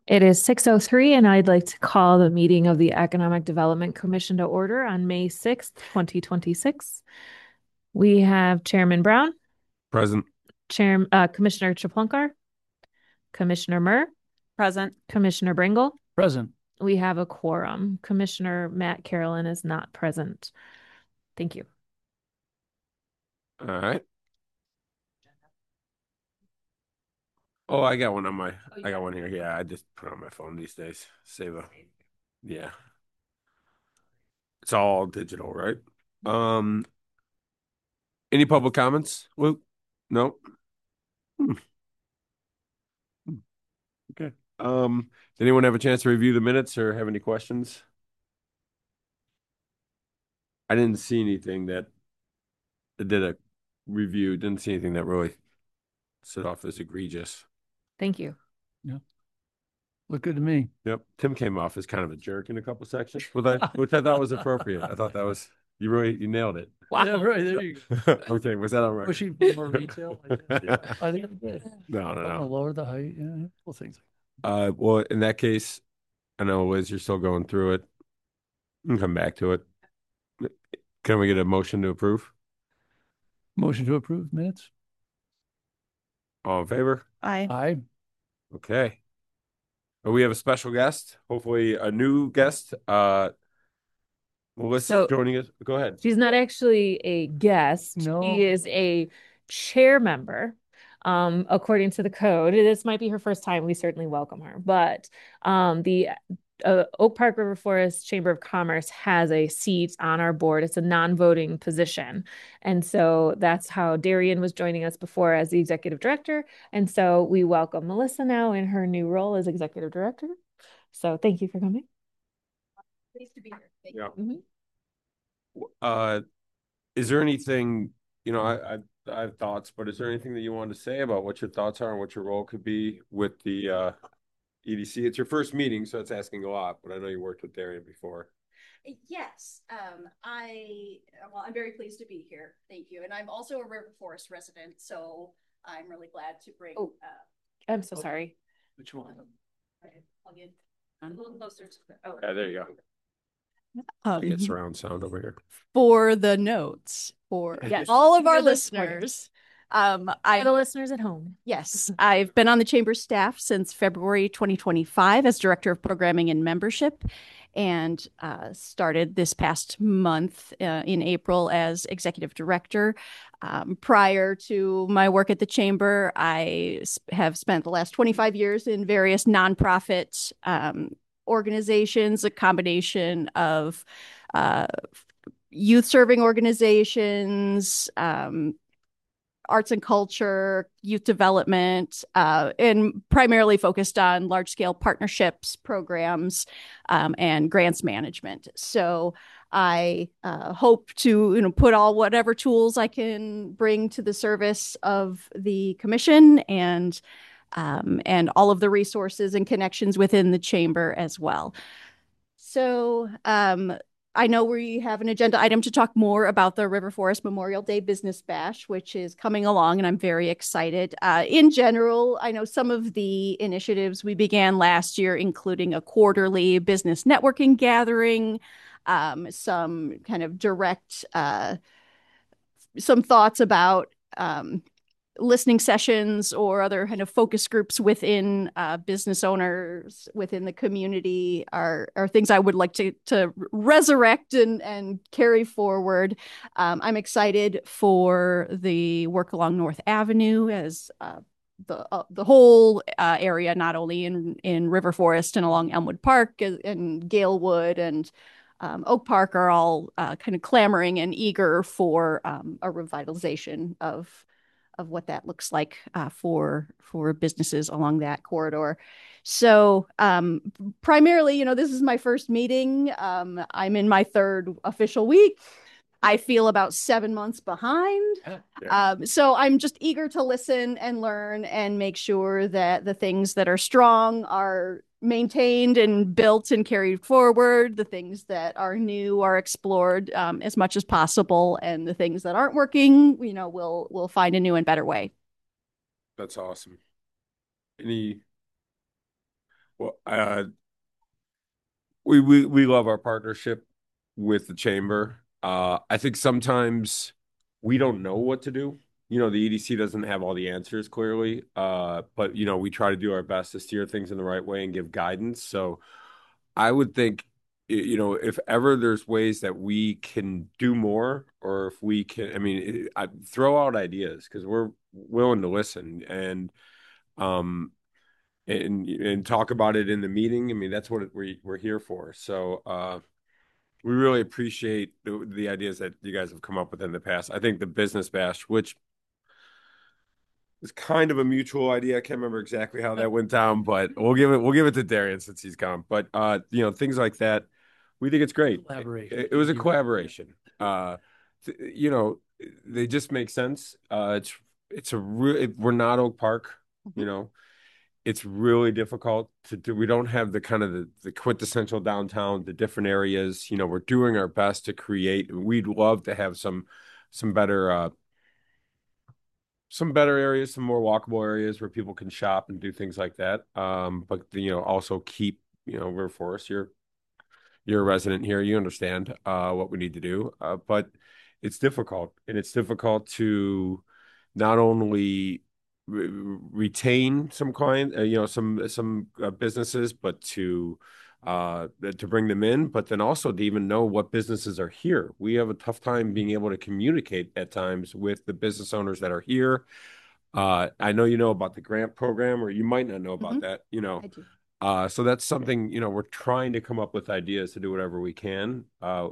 It is 6:03, and I'd like to call the meeting of the Economic Development Commission to order on May 6th, 2026. We have Chairman Brown, Present. Commissioner Chaplunkar, Commissioner Murr, Present. Commissioner Bringle. Present. We have a quorum. Commissioner Matt Carolyn is not present. Thank you. All right. Oh, I got one I got one here. Yeah, I just put it on my phone these days. Yeah. It's all digital, right? Um, any public comments? Well, no. Hmm. Hmm. Okay. Did anyone have a chance to review the minutes or have any questions? I didn't see anything that I did a review. Didn't see anything that really stood off as egregious. Thank you. Yeah. Look good to me. Yep. Tim came off as kind of a jerk in a couple sections, which I thought was appropriate. I thought that was you nailed it. Wow. Yeah, right. There you go. Okay, was that all right? Pushing for more retail. I think I'm good. No. Lower the height. Yeah. Well, things. Well, in that case, I know Liz, you're still going through it. We can come back to it. Can we get a motion to approve? Motion to approve minutes. All in favor? Aye. Aye. Okay. We have a special guest, hopefully a new guest. Melissa So- joining us. Go ahead. She's not actually a guest. No. She is a chair member. According to the code, this might be her first time. We certainly welcome her. But the Oak Park River Forest Chamber of Commerce has a seat on our board. It's a non-voting position. And so that's how Darian was joining us before as the executive director. And so we welcome Melissa now in her new role as executive director. So thank you for coming. Pleased to be here. Thank Yeah. you. Is there anything, I have thoughts, but is there anything that you want to say about what your thoughts are and what your role could be with the EDC? It's your first meeting, so it's asking a lot, but I know you worked with Darian before. Yes, I'm very pleased to be here. Thank you. And I'm also a River Forest resident, so I'm really glad to bring. Oh, I'm so sorry. Which one? Plug in a little closer to the. Oh, Yeah, there you go. Get surround sound over here. for the notes for Yes. all of our For the listeners. For the listeners at home. Yes, I've been on the chamber staff since February 2025 as director of programming and membership, and started this past month in April as executive director. Prior to my work at the chamber, I have spent the last 25 years in various nonprofit organizations, a combination of youth serving organizations, arts and culture, youth development, and primarily focused on large scale partnerships, programs, and grants management. So I hope to put whatever tools I can bring to the service of the commission and all of the resources and connections within the chamber as well. So I know we have an agenda item to talk more about the River Forest Memorial Day Business Bash, which is coming along, and I'm very excited. In general, I know some of the initiatives we began last year, including a quarterly business networking gathering, some kind of direct, some thoughts about listening sessions or other kind of focus groups within business owners within the community are things I would like to resurrect and carry forward. I'm excited for the work along North Avenue as the whole area, not only in River Forest and along Elmwood Park and Galewood and Oak Park are all kind of clamoring and eager for a revitalization of what that looks like for businesses along that corridor. So primarily, this is my first meeting. I'm in my third official week. I feel about 7 months behind. Yeah. So I'm just eager to listen and learn and make sure that the things that are strong are maintained and built and carried forward. The things that are new are explored as much as possible, and the things that aren't working, we'll find a new and better way. That's awesome. Any Well, we love our partnership with the chamber. I think sometimes we don't know what to do. The EDC doesn't have all the answers clearly. But we try to do our best to steer things in the right way and give guidance. So I would think, if ever there's ways that we can do more, or if we can, I mean, throw out ideas because we're willing to listen um and talk about it in the meeting. I mean, that's what we're here for. So we really appreciate the ideas that you guys have come up with in the past. I think the business bash, which is kind of a mutual idea. I can't remember exactly how that went down, but we'll give it to Darian since he's gone. But things like that, we think it's great. Collaboration. It was a collaboration. You know, they just make sense. It's a real. We're not Oak Park. You know, it's really difficult to do. We don't have the kind of the quintessential downtown, the different areas. We're doing our best to create. We'd love to have some better areas, some more walkable areas where people can shop and do things like that. But also keep, we're Forest. You're a resident here. You understand what we need to do. But it's difficult, and it's difficult to not only retain some client, some businesses, but to bring them in, but then also to even know what businesses are here. We have a tough time being able to communicate at times with the business owners that are here. I know you know about the grant program, or you might not know about that, I do. So that's something, we're trying to come up with ideas to do whatever we can.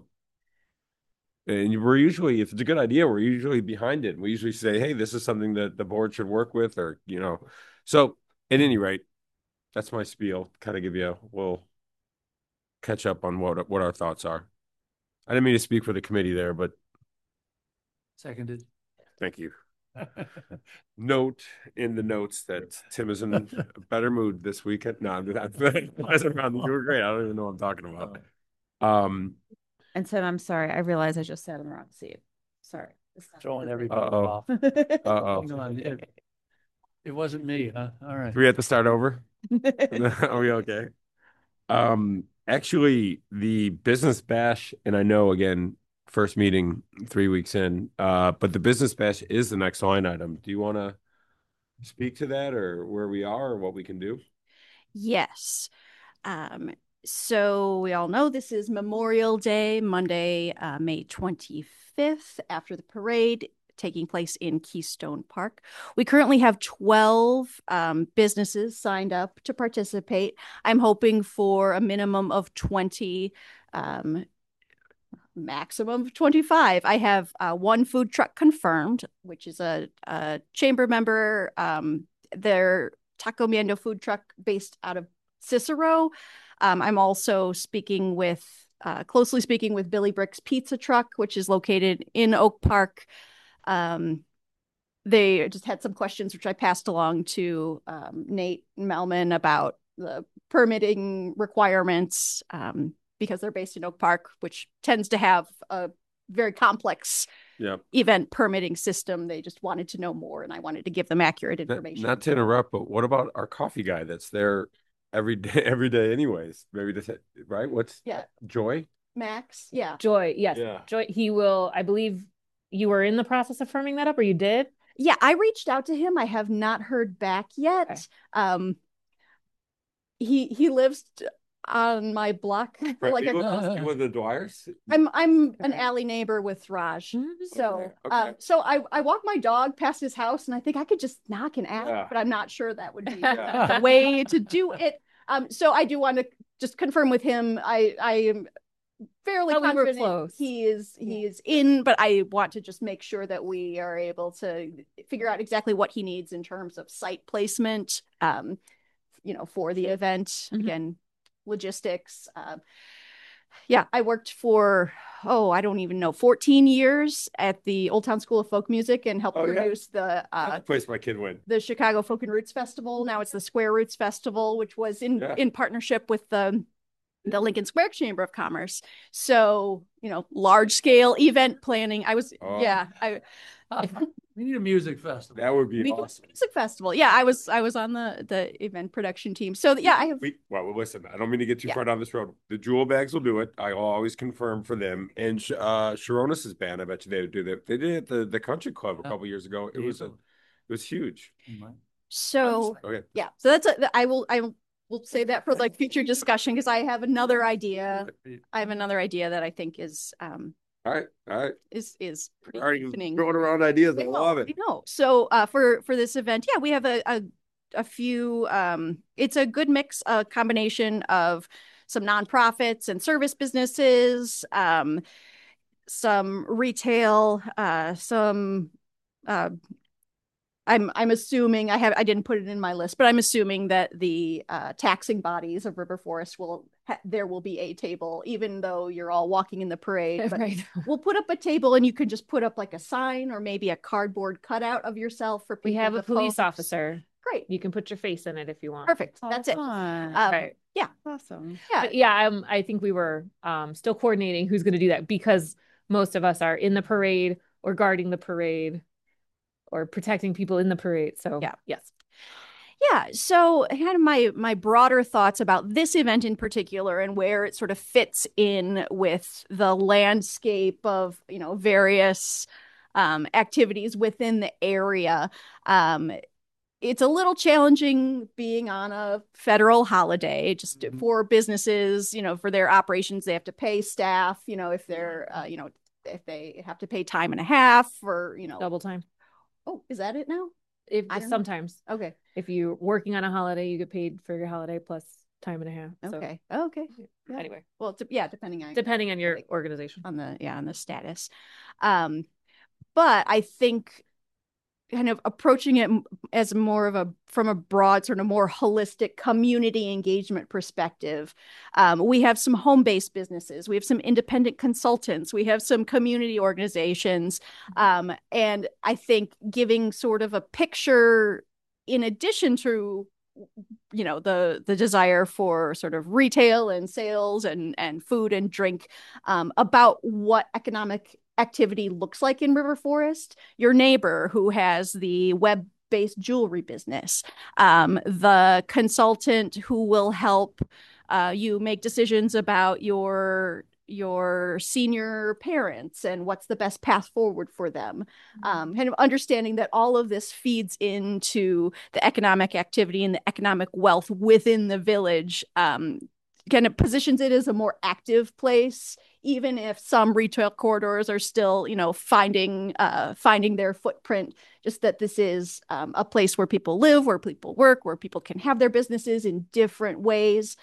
And we're usually, if it's a good idea, we're usually behind it. We usually say, hey, this is something that the board should work with, or. So at any rate, that's my spiel. Kind of give you a little catch up on what our thoughts are. I didn't mean to speak for the committee there, but Seconded. thank you. Note in the notes that Tim is in a better mood this weekend. No, I'm just, you were great. I don't even know what I'm talking about. And Tim, I'm sorry. I realize I just sat in the wrong seat. Sorry. Throwing everybody Uh-oh. off. Uh-oh. Hang on. It wasn't me, huh? All right. Do we have to start over? Are we okay? Actually, the business bash, and I know again, first meeting 3 weeks in, but the business bash is the next line item. Do you want to speak to that, or where we are, or what we can do? Yes. So we all know this is Memorial Day, Monday, May 25th, after the parade taking place in Keystone Park. We currently have 12 businesses signed up to participate. I'm hoping for a minimum of 20, maximum of 25. I have one food truck confirmed, which is a chamber member. Their Taco Miendo food truck based out of Cicero. I'm also closely speaking with Billy Brick's Pizza Truck, which is located in Oak Park. They just had some questions, which I passed along to Nate Melman about the permitting requirements because they're based in Oak Park, which tends to have a very complex event permitting system. They just wanted to know more, and I wanted to give them accurate information. Not to interrupt, but what about our coffee guy that's there every day anyways? Maybe just, right? What's Joy? Max? Yeah. Joy, yes. Yeah. Joy, he will, I believe you were in the process of firming that up, or you did? Yeah, I reached out to him. I have not heard back yet. Okay. He lives on my block. Like with the Dwyers? I'm an alley neighbor with Raj. So Okay. so I walk my dog past his house, and I think I could just knock and ask, but I'm not sure that would be the way to do it. So I do want to just confirm with him. I am fairly confident close. he is in, but I want to just make sure that we are able to figure out exactly what he needs in terms of site placement, for the event. Again, logistics. I worked for, I don't even know, 14 years at the Old Town School of Folk Music and helped produce the place my kid went. The Chicago Folk and Roots Festival. Now it's the Square Roots Festival, which was in partnership with the Lincoln Square Chamber of Commerce. So, large scale event planning. We need a music festival. That would be We- awesome. Music festival. Yeah, I was on the event production team. So yeah, I have Well, listen, I don't mean to get too Yeah. far down this road. The Jewel Bags will do it. I will always confirm for them. And Sharonis's band, I bet you they would do that. They did it at the Country Club a couple years ago. It was huge. so Okay. yeah. So I will save that for like future discussion because I have another idea. I have another idea that I think is All right. is pretty Already happening. throwing around ideas. I love it. I know. So for this event, yeah, we have a few it's a good mix, a combination of some nonprofits and service businesses, some retail, some I'm assuming I didn't put it in my list, but I'm assuming that the taxing bodies of River Forest there will be a table, even though you're all walking in the parade. But Right. we'll put up a table, and you can just put up like a sign or maybe a cardboard cutout of yourself for people. We have a to police post. officer. Great, You can put your face in it if you want. perfect. Oh, That's it. fun. Right. Yeah, Awesome. yeah. But yeah, I think we were still coordinating who's going to do that because most of us are in the parade or guarding the parade or protecting people in the parade. So Yeah. yes. Yeah, so kind of my broader thoughts about this event in particular and where it sort of fits in with the landscape of, various activities within the area. It's a little challenging being on a federal holiday just for businesses, for their operations. They have to pay staff, if they're, if they have to pay time and a half or, Double time. Oh, is that it now? If I don't know. sometimes Okay. if you're working on a holiday, you get paid for your holiday plus time and a half. So Okay. Okay. Yeah. anyway, Well, depending on your like, organization. on the status. But I think kind of approaching it as more of from a broad sort of more holistic community engagement perspective. We have some home-based businesses. We have some independent consultants. We have some community organizations. And I think giving sort of a picture in addition to the desire for sort of retail and sales and food and drink, about what economic activity looks like in River Forest. Your neighbor who has the web-based jewelry business, the consultant who will help you make decisions about your senior parents and what's the best path forward for them. Kind of understanding that all of this feeds into the economic activity and the economic wealth within the village, kind of positions it as a more active place, even if some retail corridors are still, finding their footprint. Just that this is a place where people live, where people work, where people can have their businesses in different ways.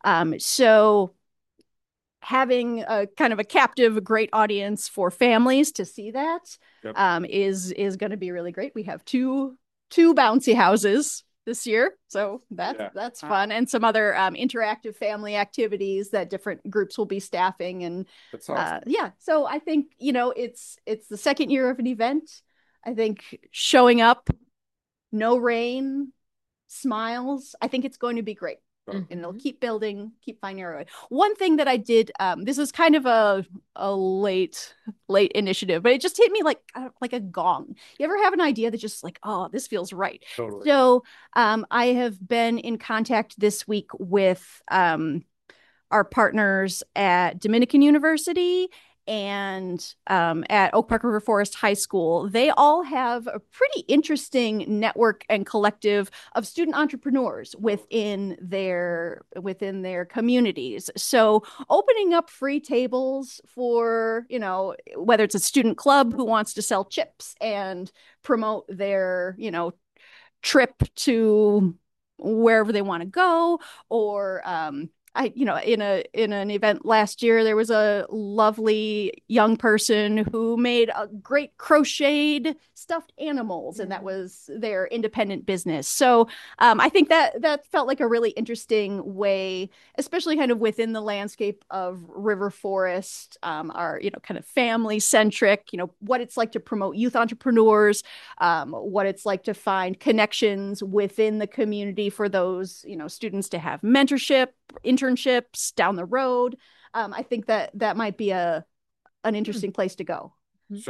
So having a kind of a captive, great audience for families to see that is going to be really great. We have two bouncy houses this year, so that's fun, and some other interactive family activities that different groups will be staffing. And That's awesome. so I think it's the second year of an event. I think showing up, no rain, smiles. I think it's going to be great. And it'll keep building, keep finding our way. One thing that I did, this is kind of a late initiative, but it just hit me like a gong. You ever have an idea that just like, oh, this feels right? Totally. So I have been in contact this week with our partners at Dominican University and at Oak Park River Forest High School. They all have a pretty interesting network and collective of student entrepreneurs within their communities. So opening up free tables for, whether it's a student club who wants to sell chips and promote their, trip to wherever they want to go, or in an event last year, there was a lovely young person who made a great crocheted stuffed animals, and that was their independent business. So I think that felt like a really interesting way, especially kind of within the landscape of River Forest, our kind of family centric, what it's like to promote youth entrepreneurs, what it's like to find connections within the community for those students to have mentorship, internships down the road. I think that might be an interesting place to go. So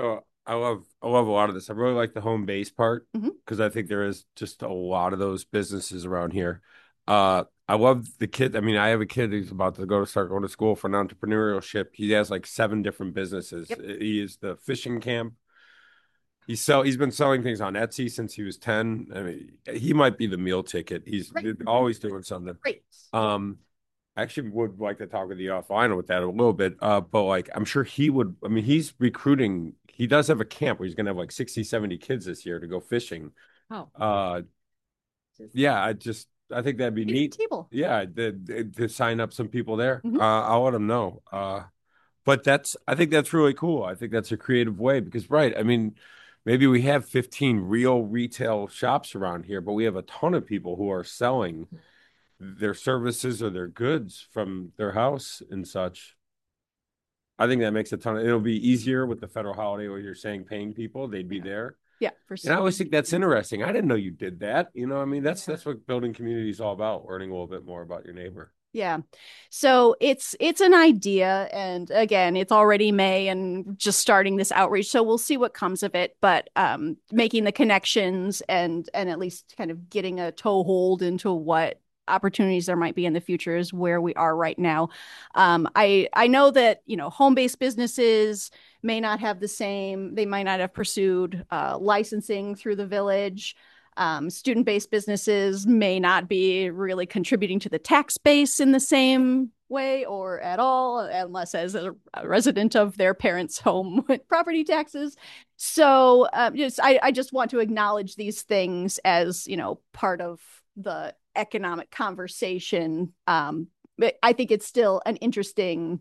I love a lot of this. I really like the home base part Mhm. because I think there is just a lot of those businesses around here. I love the kid. I mean, I have a kid who's about to start going to school for an entrepreneurship. He has like 7 different businesses. Yep. He is the fishing camp. He's been selling things on Etsy since he was 10. I mean, he might be the meal ticket. He's Great. always doing something. Great. Um, I actually would like to talk with you offline with that a little bit. But like I'm sure he would, I mean, he's recruiting, he does have a camp where he's gonna have like 60, 70 kids this year to go fishing. Oh, Uh yeah, I think that'd be neat. Table. Yeah, to sign up some people there. Mhm. I'll let them know. But I think that's really cool. I think that's a creative way because, right, I mean, maybe we have 15 real retail shops around here, but we have a ton of people who are selling their services or their goods from their house and such. I think that makes a ton of, it'll be easier with the federal holiday where you're saying paying people, they'd be there. Yeah, for And I always think that's interesting. I didn't know you did that. You know, I mean, that's what building community is all about, learning a little bit more about your neighbor. Yeah. So it's an idea, and again, it's already May and just starting this outreach. So we'll see what comes of it, but making the connections and at least kind of getting a toehold into what opportunities there might be in the future is where we are right now. I know that, home-based businesses may not have the same, they might not have pursued licensing through the village. Student-based businesses may not be really contributing to the tax base in the same way or at all, unless as a resident of their parents' home with property taxes. So I just want to acknowledge these things as, part of the economic conversation. But I think it's still an interesting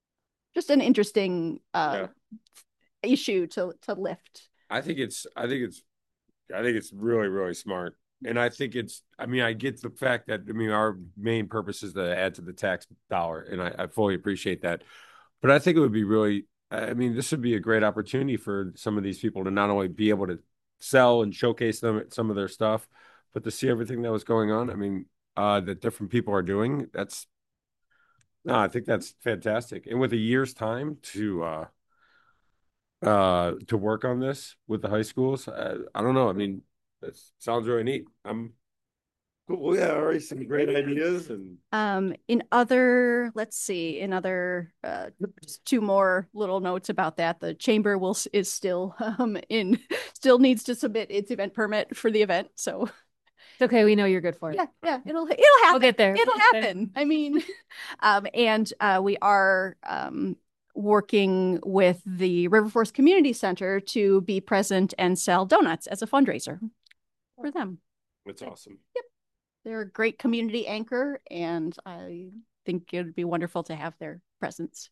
Yeah. issue to lift. I think it's really, really smart. And I mean, I get the fact that, I mean, our main purpose is to add to the tax dollar, and I fully appreciate that. But I think it would be really, I mean, this would be a great opportunity for some of these people to not only be able to sell and showcase some of their stuff, but to see everything that was going on. I mean, that different people are doing. No, I think that's fantastic. And with a year's time to work on this with the high schools. I don't know. I mean, that sounds really neat. I'm cool. Yeah, already some great ideas and Let's see, just two more little notes about that. The chamber is still still needs to submit its event permit for the event. So It's okay. We know you're good for it. yeah, it'll happen. We'll get there. It'll happen. I mean, and we are working with the River Forest Community Center to be present and sell donuts as a fundraiser for them. it's awesome. Yep. They're a great community anchor, and I think it would be wonderful to have their presence.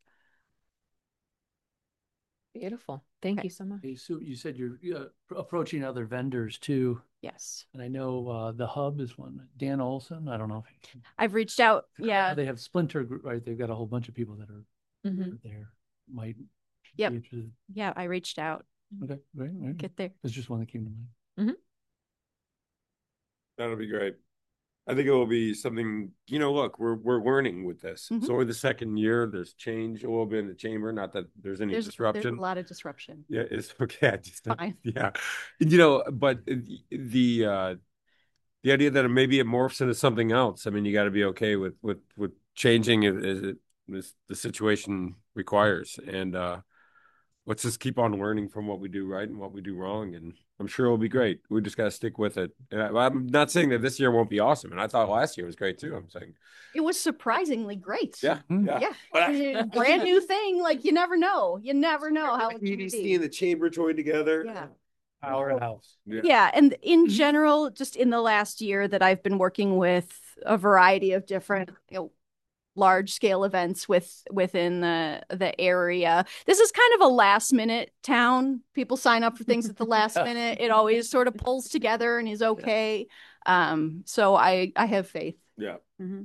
Beautiful. Thank you so much. Hey, Sue, you said you're approaching other vendors too. Yes. And I know the Hub is one. Dan Olson, I don't know. I've reached out. Yeah. They have Splinter Group, right? They've got a whole bunch of people that are Mhm. there. Might Yep. be interested. Yeah, I reached out. Okay, great. Get there. There's just one that came to mind. That'll be great. I think it will be something, look, we're learning with this. Mhm. It's only the second year. There's change a little bit in the chamber. Not that there's any There's disruption. a lot of disruption. Yeah, it's okay. Fine. Yeah. But the idea that maybe it morphs into something else. I mean, you got to be okay with changing it as the situation requires. And let's just keep on learning from what we do right and what we do wrong. And I'm sure it'll be great. We just got to stick with it. And I'm not saying that this year won't be awesome. And I thought last year was great too. I'm saying, It was surprisingly great. yeah. Yeah. Brand new thing. Like you never know. You never know how it's going to EDC be. and the chamber joined together. Yeah. Powerhouse. Yeah. And in general, just in the last year that I've been working with a variety of different, large scale events within the area. This is kind of a last minute town. People sign up for things at the last minute. It always sort of pulls together and is okay. So I have faith. Yeah. Mm-hmm.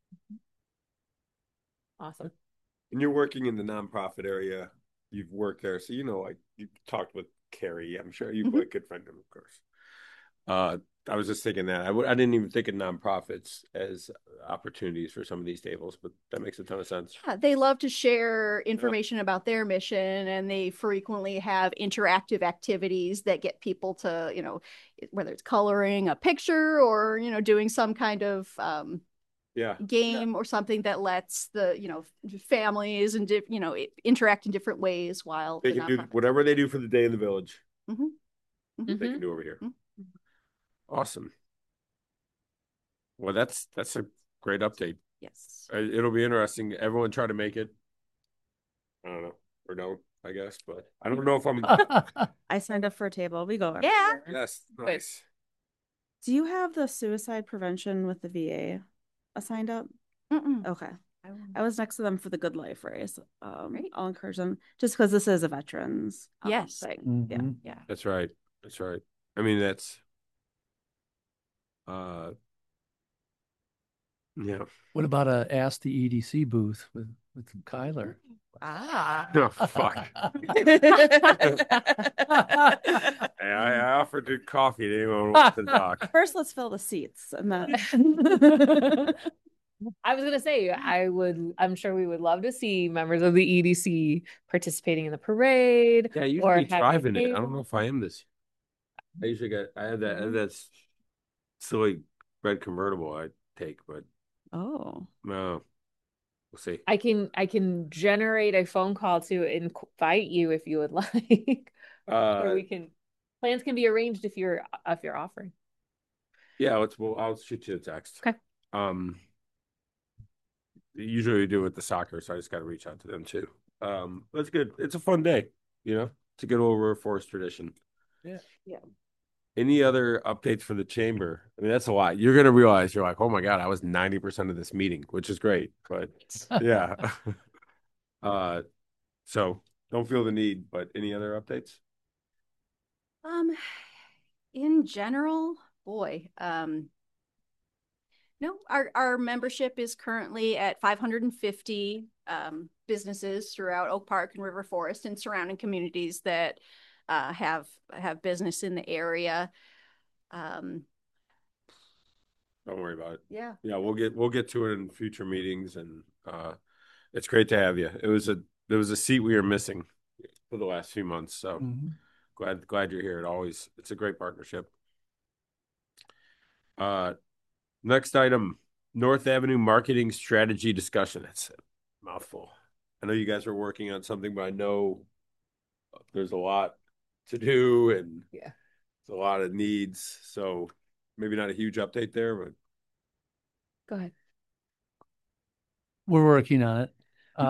Awesome. And you're working in the nonprofit area. You've worked there. So, like you talked with Carrie. I'm sure you've a good friend of him, of course. I was just thinking that I didn't even think of nonprofits as opportunities for some of these tables, but that makes a ton of sense. Yeah, they love to share information about their mission, and they frequently have interactive activities that get people to, whether it's coloring a picture or, doing some kind of Yeah. game or something that lets the, families and, interact in different ways while They the can do nonprofit. whatever they do for the day in the village. Mhm. They Mhm. can do over here. Mhm. Awesome. Well, that's a great update. Yes. It'll be interesting. Everyone try to make it. I don't know, or don't, I guess, but I don't know if I'm. I signed up for a table. We go every Yeah. year. Yes, nice. Do you have the suicide prevention with the VA assigned up? Mm-mm. Okay. I was next to them for the Good Life race. Great. I'll encourage them just because this is a veterans Yes. thing. Yeah. Mhm. Yeah. That's right. That's right. I mean, that's uh, yeah. What about a Ask the EDC booth with Kyler? Ah. Oh, fuck. Hey, I offered to coffee to anyone who wants to talk. First, let's fill the seats, and then I was gonna say I'm sure we would love to see members of the EDC participating in the parade. Yeah, I or usually having driving it. I don't tables. know if I am this. I had that silly red convertible I take, but oh, no, we'll see. I can generate a phone call to invite you if you would like. Or we can plans can be arranged if you're offering. Yeah, I'll shoot you a text. Okay. Usually we do it with the soccer, so I just got to reach out to them too. That's good. It's a fun day, It's a good old River Forest tradition. Yeah. Yeah. Any other updates for the chamber? I mean, that's a lot. You're gonna realize you're like, oh my God, I was 90% of this meeting, which is great. But yeah. So don't feel the need, but any other updates? In general, boy, no, our membership is currently at 550 businesses throughout Oak Park and River Forest and surrounding communities that have business in the area. Don't worry about it. Yeah. Yeah, we'll get to it in future meetings, and it's great to have you. There was a seat we were missing for the last few months, so glad you're here. It's a great partnership. Next item, North Avenue marketing strategy discussion. That's a mouthful. I know you guys are working on something, but I know there's a lot to do and Yeah. there's a lot of needs. So maybe not a huge update there, but Go ahead. We're working on it.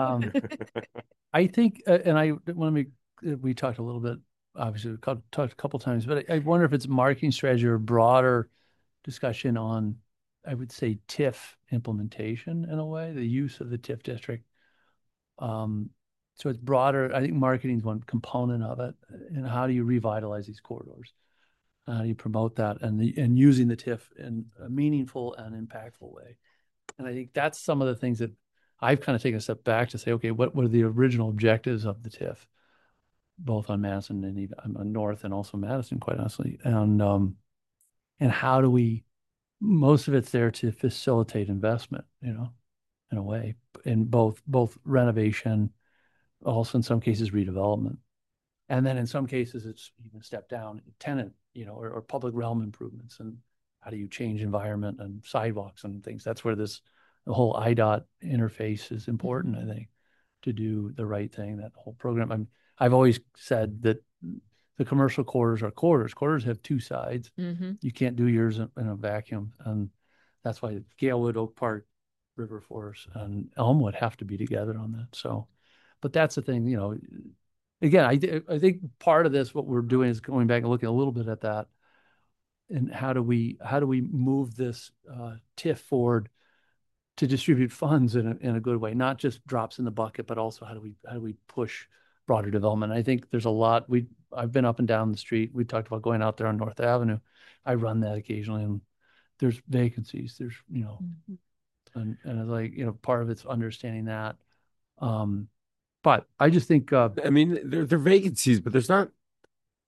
I think, and I want to make, we talked a little bit, obviously, we talked a couple times, but I wonder if it's marketing strategy or broader discussion on, I would say, TIF implementation in a way, the use of the TIF district. So it's broader. I think marketing is one component of it. And how do you revitalize these corridors? How do you promote that and using the TIF in a meaningful and impactful way? And I think that's some of the things that I've kind of taken a step back to say, okay, what were the original objectives of the TIF, both on Madison and even on North and also Madison, quite honestly, and how do we? Most of it's there to facilitate investment, in a way, in both renovation, also in some cases redevelopment, and then in some cases it's even step down tenant, or public realm improvements, and how do you change environment and sidewalks and things. That's where the whole IDOT interface is important, I think, to do the right thing. That whole program. I've always said that the commercial corridors are corridors. Corridors have two sides. Mm-hmm. You can't do yours in a vacuum, and that's why Galewood, Oak Park, River Forest, and Elmwood have to be together on that. So, but that's the thing, Again, I think part of this, what we're doing, is going back and looking a little bit at that, and how do we move this TIF forward to distribute funds in a good way, not just drops in the bucket, but also how do we push broader development. I think there's a lot. I've been up and down the street. We talked about going out there on North Avenue. I run that occasionally, and there's vacancies. There's and it's like part of it's understanding that. But I just think I mean, they're vacancies, but there's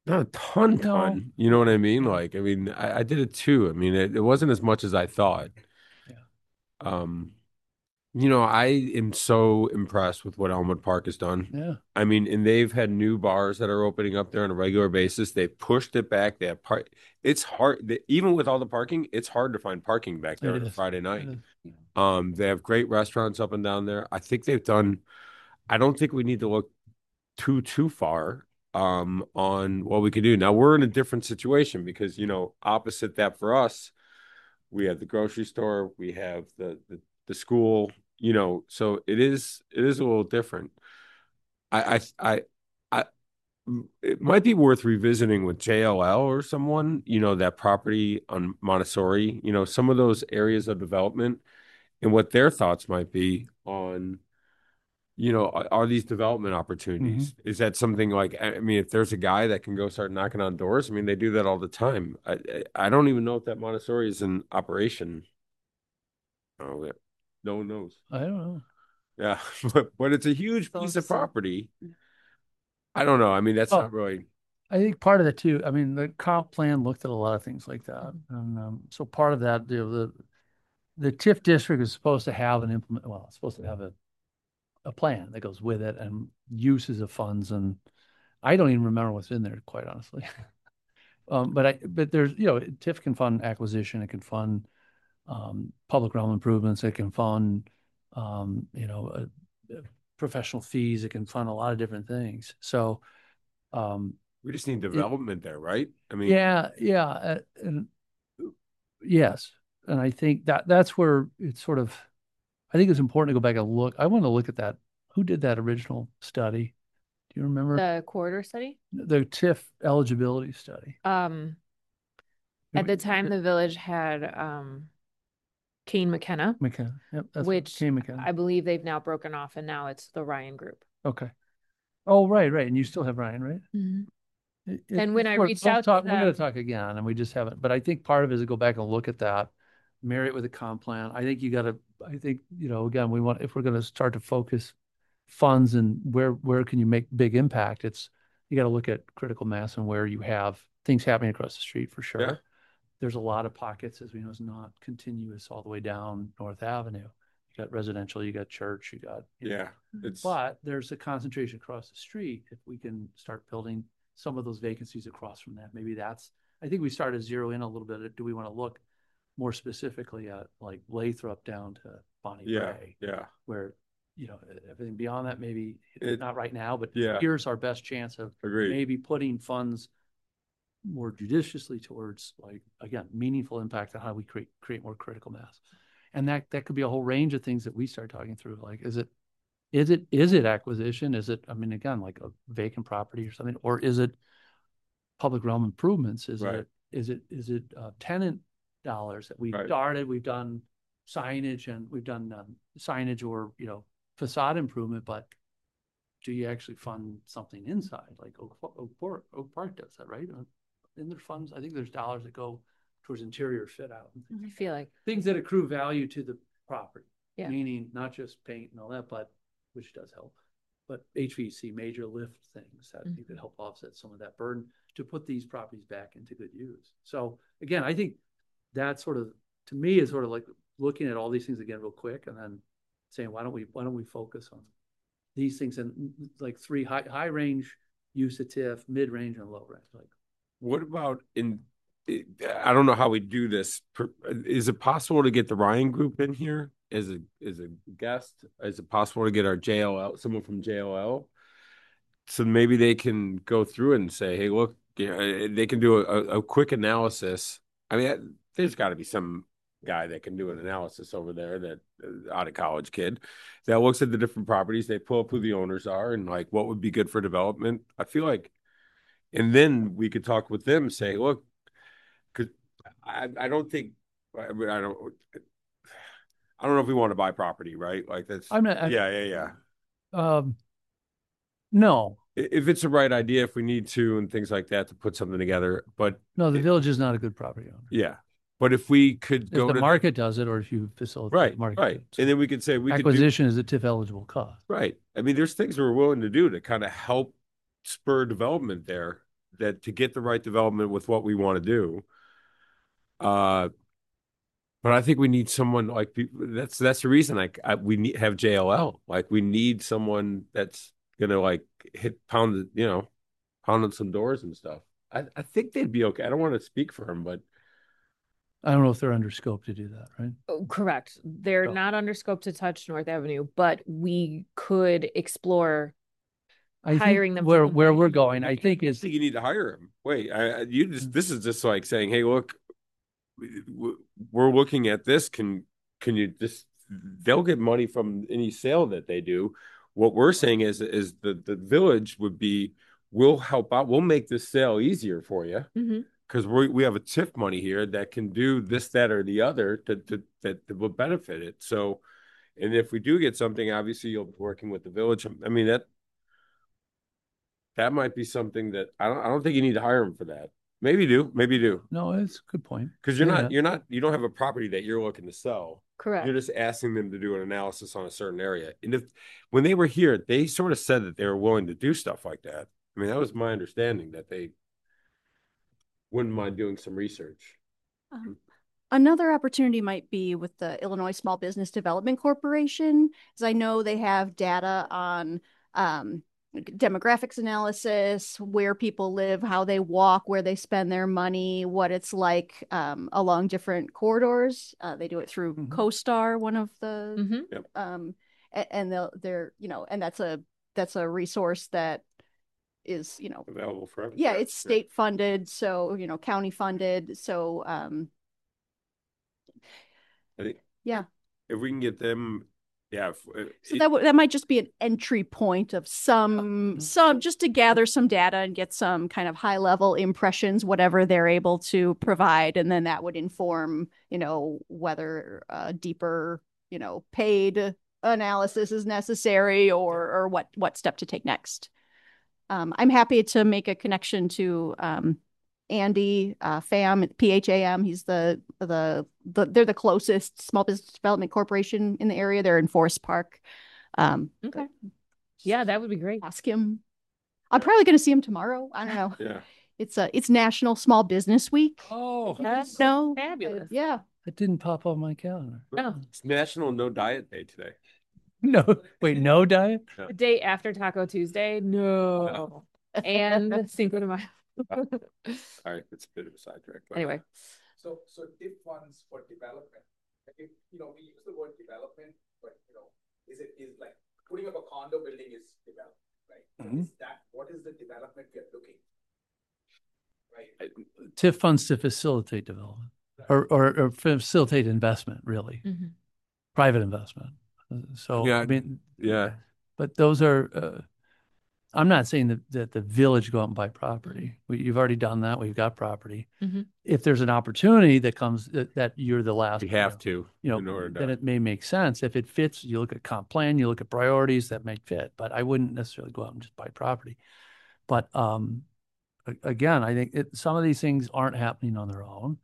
not a ton, No. You know what I mean? Like, I mean, I did it too. I mean, it wasn't as much as I thought. Yeah. Um, I am so impressed with what Elmwood Park has done. Yeah. I mean, and they've had new bars that are opening up there on a regular basis. They pushed it back. They have It's hard, even with all the parking, it's hard to find parking back there It on a is. Friday It night. is. They have great restaurants up and down there. I don't think we need to look too far on what we can do. Now we're in a different situation because, opposite that for us, we have the grocery store, we have the school, so it is a little different. I I I, I it might be worth revisiting with JLL or someone, that property on Montessori, some of those areas of development and what their thoughts might be on, are these development opportunities? Is that something like, I mean, if there's a guy that can go start knocking on doors, I mean, they do that all the time. I don't even know if that Montessori is in operation. Oh, yeah. No one knows. I don't know. Yeah, but it's a huge piece of property. I don't know. I mean, that's not really. I think part of it too. I mean, the comp plan looked at a lot of things like that, and so part of that, the TIF district is supposed to have it's supposed to have a plan that goes with it and uses of funds, and I don't even remember what's in there, quite honestly. But there's, TIF can fund acquisition, it can fund public realm improvements, it can fund, professional fees, it can fund a lot of different things. So, We just need development there, right? I mean, yeah, and yes, and I think that's where it's sort of. I think it's important to go back and look. I want to look at that. Who did that original study? Do you remember The corridor study? the TIF eligibility study? At the time, the village had Kane McKenna, McKenna. Yep, that's which Kane McKenna. I believe they've now broken off, and now it's the Ryan Group. Okay. Oh, right. And you still have Ryan, right? And when I reached out to we're them, going to talk again, and we just haven't. But I think part of it is to go back and look at that, marry it with a comp plan. I think again, if we're going to start to focus funds and where can you make big impact, you got to look at critical mass and where you have things happening across the street for sure. Yeah. There's a lot of pockets, as we know, it's not continuous all the way down North Avenue. You got residential, you got church, you got but there's a concentration across the street. If we can start building some of those vacancies across from that, maybe I think we started to zero in a little bit. Do we want to look more specifically at like Lathrop down to Bonnie Brae? Yeah. Where, everything beyond that, maybe not right now, but Yeah. here's our best chance of maybe putting funds more judiciously towards, like, again, meaningful impact on how we create more critical mass. And that could be a whole range of things that we start talking through. Like, is it acquisition? Is it, I mean, again, like a vacant property or something, or is it public realm improvements? Is it tenant dollars that we've started? We've done signage and we've done signage or, facade improvement, but do you actually fund something inside? Like Oak Park does that, right? In their funds, I think there's dollars that go towards interior fit out. I feel like things that accrue value to the property, meaning not just paint and all that, but which does help, but HVAC, major lift things that you could help offset some of that burden to put these properties back into good use. So again, I think that sort of, to me, is sort of like looking at all these things again real quick and then saying, why don't we focus on these things and like three high range use of TIF, mid range, and low range. Like, what about I don't know how we do this. Is it possible to get the Ryan Group in here as a guest? Is it possible to get our JLL, someone from JLL? So maybe they can go through it and say, hey, look, they can do a quick analysis. I mean, there's got to be some guy that can do an analysis over there, that out of college kid that looks at the different properties. They pull up who the owners are and like what would be good for development. I feel like, and then we could talk with them, say, look, because I don't think I don't know if we want to buy property, right? Like that's yeah. No, if it's the right idea, if we need to, and things like that, to put something together. But no, the village is not a good property owner. Yeah. But if we could go to the market does it, or if you facilitate the market, right, and then we could say acquisition is a TIF eligible cost. Right. I mean, there's things we're willing to do to kind of help spur development there. that to get the right development with what we want to do. But I think we need someone like that's the reason we need have JLL. Like we need someone that's gonna like pound on some doors and stuff. I think they'd be okay. I don't want to speak for them, but I don't know if they're under scope to do that, right? Oh, correct. They're So- not under scope to touch North Avenue, but we could explore I think hiring them. where we're going, I think I is think you need to hire him. Wait, this is just like saying, hey, look, we're looking at this. Can you just? They'll get money from any sale that they do. What we're saying is the village would be, we'll help out. We'll make this sale easier for you Mhm. because we have a TIF money here that can do this, that, or the other that will benefit it. So, and if we do get something, obviously you'll be working with the village. I mean that might be something that I don't think you need to hire him for that. Maybe you do. no, it's a good point. Because you don't have a property that you're looking to sell. Correct. You're just asking them to do an analysis on a certain area. And when they were here, they sort of said that they were willing to do stuff like that. I mean, that was my understanding, that they wouldn't mind doing some research. Another opportunity might be with the Illinois Small Business Development Corporation, as I know they have data on demographics analysis, where people live, how they walk, where they spend their money, what it's like along different corridors. They do it through CoStar, one of the, Mhm. Yep. And they're and that's a resource that is Available for everyone. yeah, it's state funded, so county funded, so I think yeah. if we can get them, yeah. So that might just be an entry point of some just to gather some data and get some kind of high level impressions, whatever they're able to provide, and then that would inform whether deeper paid analysis is necessary or what step to take next. I'm happy to make a connection to Andy Pham, PHAM. He's they're the closest small business development corporation in the area. They're in Forest Park. Okay. Yeah, that would be great. Ask him. I'm probably going to see him tomorrow. I don't know. Yeah. It's National Small Business Week. Oh, That's No, fabulous. yeah. it didn't pop on my calendar. No. It's National No Diet Day today. No, wait, no diet? The day after Taco Tuesday? No. And Cinco de Mayo. All right, it's a bit of a sidetrack. Anyway. So TIF funds for development. If we use the word development, but is like putting up a condo building is development, right? What is the development we are looking? Right. TIF funds to facilitate development or facilitate investment, really, private investment. So Yeah. I mean, Yeah. but those are. I'm not saying that the village go out and buy property. You've already done that. We've got property. If there's an opportunity that comes that you're the last, We have to, in order then it may make sense. If it fits, you look at comp plan, you look at priorities that may fit. But I wouldn't necessarily go out and just buy property. But again, I think some of these things aren't happening on their own.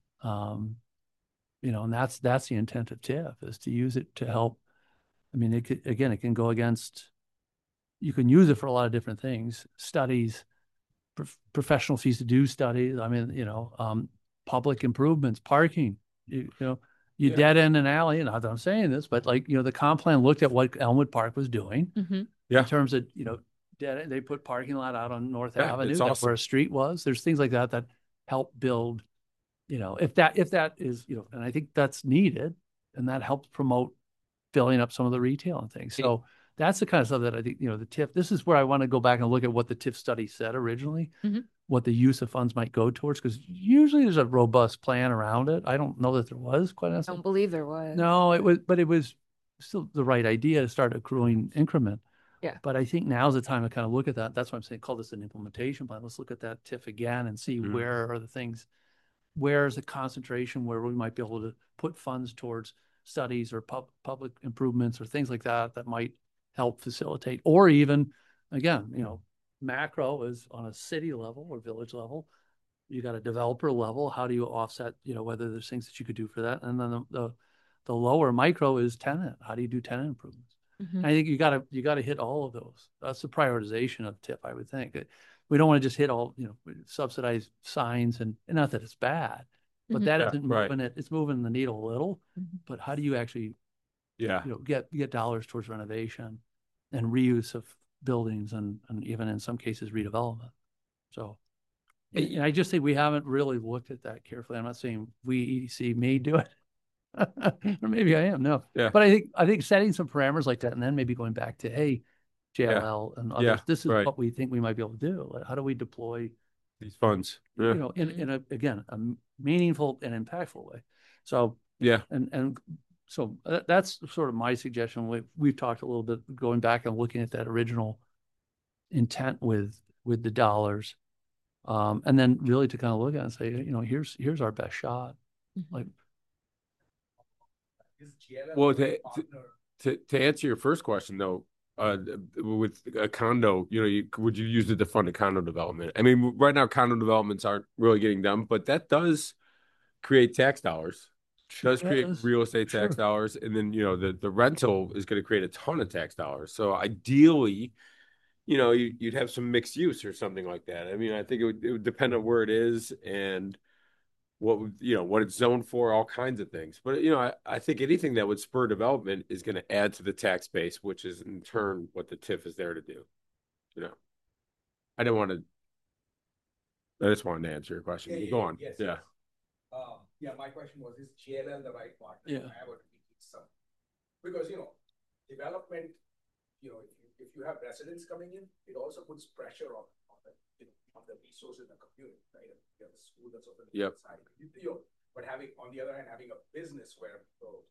And that's the intent of TIF, is to use it to help. I mean, it can go against. You can use it for a lot of different things: studies, professional fees to do studies. I mean, public improvements, parking. Dead end an alley. Not that I'm saying this, but the comp plan looked at what Elmwood Park was doing in terms of dead end. They put parking lot out on North Avenue, awesome. where a street was. There's things like that help build. If that is and I think that's needed, and that helps promote filling up some of the retail and things. So that's the kind of stuff that I think, the TIF, this is where I want to go back and look at what the TIF study said originally, what the use of funds might go towards, because usually there's a robust plan around it. I don't know that there was, quite honestly. I don't believe there was. No, it was still the right idea to start accruing increment. Yeah. But I think now's the time to kind of look at that. That's why I'm saying call this an implementation plan. Let's look at that TIF again and see where are the things, where is the concentration where we might be able to put funds towards studies or public improvements or things like that might help facilitate, or even, again, macro is on a city level or village level. You got a developer level. How do you offset, whether there's things that you could do for that? And then the lower micro is tenant. How do you do tenant improvements? Mhm. I think you gotta hit all of those. That's the prioritization of TIF, I would think. We don't want to just hit all, subsidize signs and not that it's bad, but Mhm. that Yeah, isn't right. moving it. It's moving the needle a little, Mhm. but how do you actually, Yeah. get dollars towards renovation and reuse of buildings and even in some cases redevelopment? So, and I just think we haven't really looked at that carefully. I'm not saying we EDC may do it, or maybe I am. No, Yeah. but I think setting some parameters like that, and then maybe going back to, hey, JLL and others, Yeah, this is right. what we think we might be able to do. Like, how do we deploy, These funds. Yeah. in a, again, a meaningful and impactful way? So Yeah. and so that's sort of my suggestion. We've talked a little bit going back and looking at that original intent with the dollars, and then really to kind of look at it and say, here's our best shot. Like, Is GLL Well, a to partner? answer your first question though, with a condo, would you use it to fund a condo development? I mean, right now condo developments aren't really getting done, but that does create tax dollars. Does create yes, real estate tax sure. dollars, and then the rental is going to create a ton of tax dollars. So ideally, you'd have some mixed use or something like that. I mean, I think it would depend on where it is and what it's zoned for, all kinds of things. But I think anything that would spur development is going to add to the tax base, which is in turn what the TIF is there to do. You know, I didn't want to. I just wanted to answer your question. Go on. Yes, Yeah. yes. Yeah, my question was, is GLL the right partner? Yeah. I would need some, because development, if you have residents coming in, it also puts pressure on the resources in the community, right? You have a school that's open Yep. inside, but on the other hand, having a business where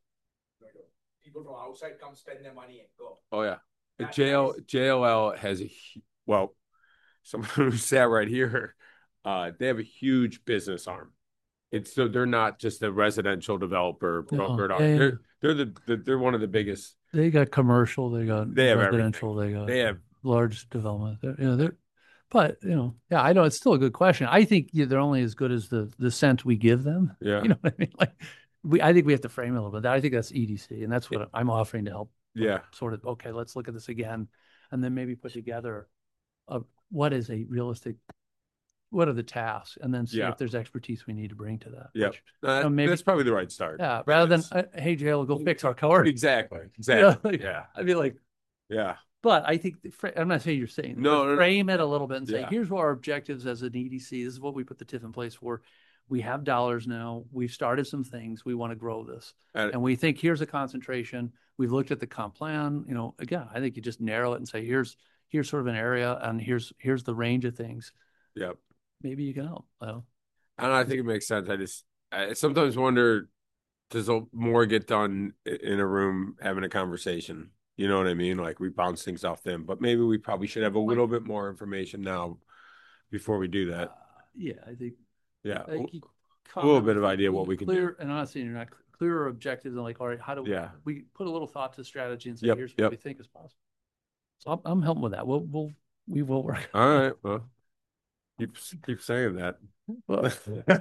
people from outside come spend their money and go. Oh yeah. That JLL has someone who sat right here. They have a huge business arm. So they're not just a residential developer. No, They're one of the biggest. they got commercial, they got They have residential, everything. they got They have large development. But yeah, I know it's still a good question. I think they're only as good as the scent we give them. Yeah. You know what I mean? Like I think we have to frame it a little bit. I think that's EDC, and that's what I'm offering to help. Yeah. Sort of, okay, let's look at this again, and then maybe put together what is a realistic, what are the tasks, and then see Yeah. if there's expertise we need to bring to that. Yeah. Maybe That's probably the right start. Yeah, rather than hey, JL, go fix our car. Exactly. Yeah. I'd be like, Yeah. but I think I'm not saying you're saying No. frame it a little bit and say, Yeah. here's what our objectives as an EDC. This is what we put the TIF in place for. We have dollars now. We've started some things. We want to grow this, and we think here's a concentration. We've looked at the comp plan. Again, I think you just narrow it and say here's sort of an area, and here's the range of things. Yep. Maybe you can help. And I think it makes sense. I sometimes wonder, does more get done in a room having a conversation? You know what I mean? Like we bounce things off them, but maybe we probably should have a little bit more information now before we do that. Yeah, I think. Yeah, a little bit of idea what we can do. And I'm not saying you're not clearer objectives and like, all right, how do we put a little thought to strategy and say, here's what we think is possible. So I'm helping with that. We will work. All right. Well, keep saying that. Well,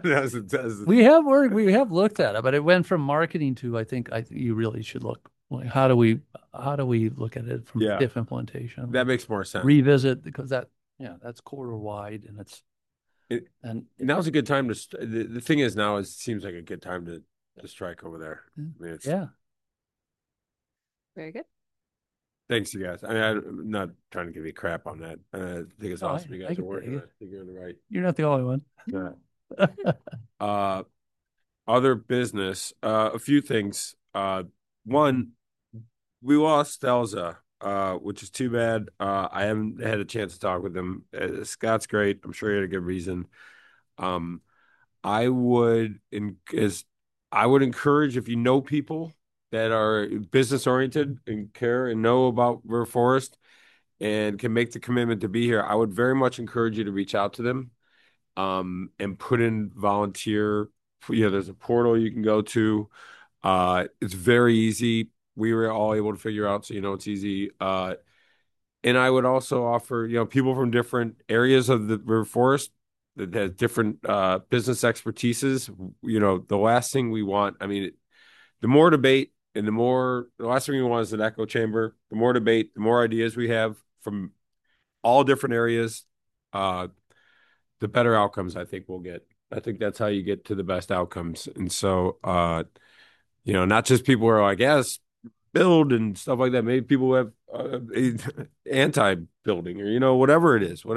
we have looked at it, but it went from marketing to I think you really should look like how do we look at it from TIF implementation? That makes more sense. Revisit, because that's quarter wide, and and now's a good time to. The thing is, now it seems like a good time to strike over there. I mean, Very good. Thanks, you guys. I mean, I'm not trying to give you crap on that. I think it's awesome you guys are working. I think you're on the right. You're not the only one. Yeah. Other business. A few things. One, we lost Stelza, which is too bad. I haven't had a chance to talk with him. Scott's great. I'm sure he had a good reason. I would encourage, if you know people that are business oriented and care and know about River Forest and can make the commitment to be here, I would very much encourage you to reach out to them and put in volunteer. There's a portal you can go to. It's very easy. We were all able to figure out, so it's easy. And I would also offer, people from different areas of the River Forest that has different business expertises. The last thing we want, I mean, the more debate And the last thing we want is an echo chamber. The more debate, the more ideas we have from all different areas, uh, the better outcomes I think we'll get. I think that's how you get to the best outcomes. And so, not just people who are like, yes, build and stuff like that. Maybe people who have anti-building or, whatever it is,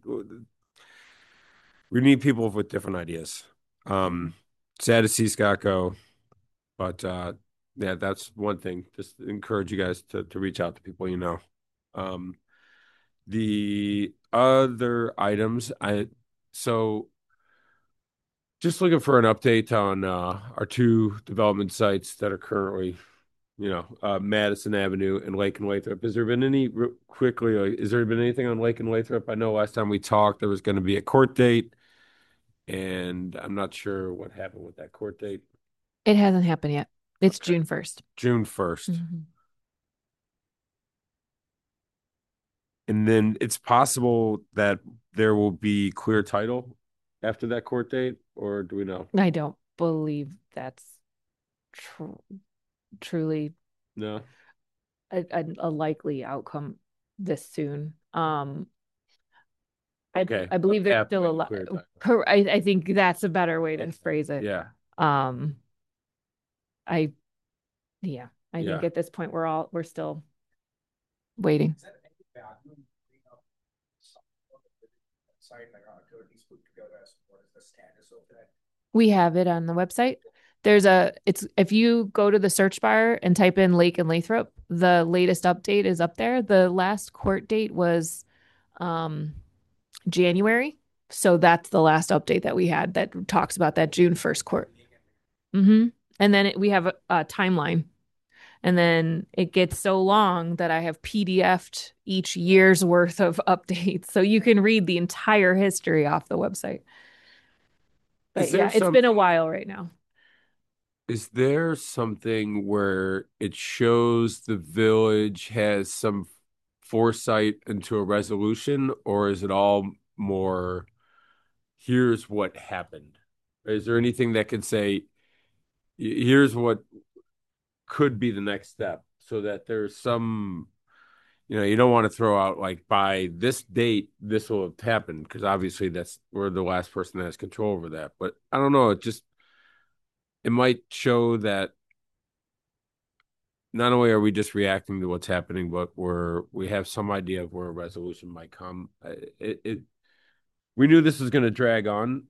we need people with different ideas. Sad to see Scott go, but yeah, that's one thing. Just encourage you guys to reach out to people you know. Um, the other items, so just looking for an update on our two development sites that are currently, Madison Avenue and Lake and Lathrop. Has there been any quickly? Has there been anything on Lake and Lathrop? I know last time we talked, there was going to be a court date, and I'm not sure what happened with that court date. It hasn't happened yet. It's Okay. June 1st. June 1st. Mm-hmm. And then it's possible that there will be clear title after that court date, or do we know? I don't believe that's truly No. a likely outcome this soon. Okay. I believe there's After still a clear lot. title. I think that's a better way to phrase it. Yeah. I think Yeah. at this point we're still waiting. Is that any value in putting up some sort of site like our attorneys put together as what is the status of that? We have it on the website. If you go to the search bar and type in Lake and Lathrop, the latest update is up there. The last court date was January. So that's the last update that we had that talks about that June 1st court. Mm-hmm. And then we have a timeline. And then it gets so long that I have PDF'd each year's worth of updates. So you can read the entire history off the website. But Is there yeah, it's been a while right now. Is there something where it shows the village has some foresight into a resolution, or is it all more, here's what happened? Is there anything that could say, here's what could be the next step, so that there's some, you don't want to throw out like by this date this will have happened, because obviously we're the last person that has control over that. But I don't know, it might show that not only are we just reacting to what's happening, but we have some idea of where a resolution might come. We knew this was going to drag on,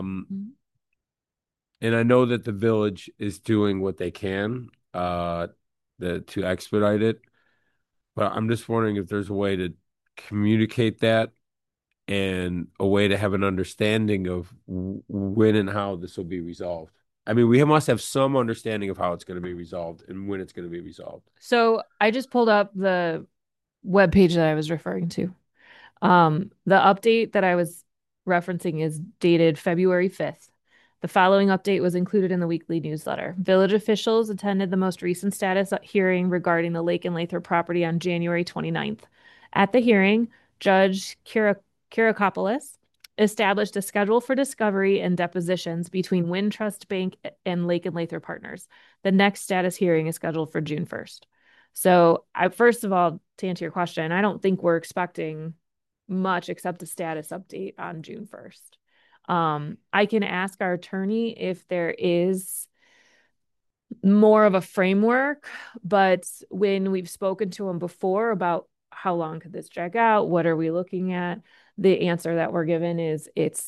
and I know that the village is doing what they can to expedite it. But I'm just wondering if there's a way to communicate that and a way to have an understanding of when and how this will be resolved. I mean, we must have some understanding of how it's going to be resolved and when it's going to be resolved. So I just pulled up the webpage that I was referring to. The update that I was referencing is dated February 5th. The following update was included in the weekly newsletter. Village officials attended the most recent status hearing regarding the Lake and Lathrop property on January 29th. At the hearing, Judge Kirakopoulos established a schedule for discovery and depositions between Wintrust Bank and Lake and Lathrop partners. The next status hearing is scheduled for June 1st. So, first of all, to answer your question, I don't think we're expecting much except a status update on June 1st. I can ask our attorney if there is more of a framework, but when we've spoken to him before about how long could this drag out, what are we looking at, the answer that we're given is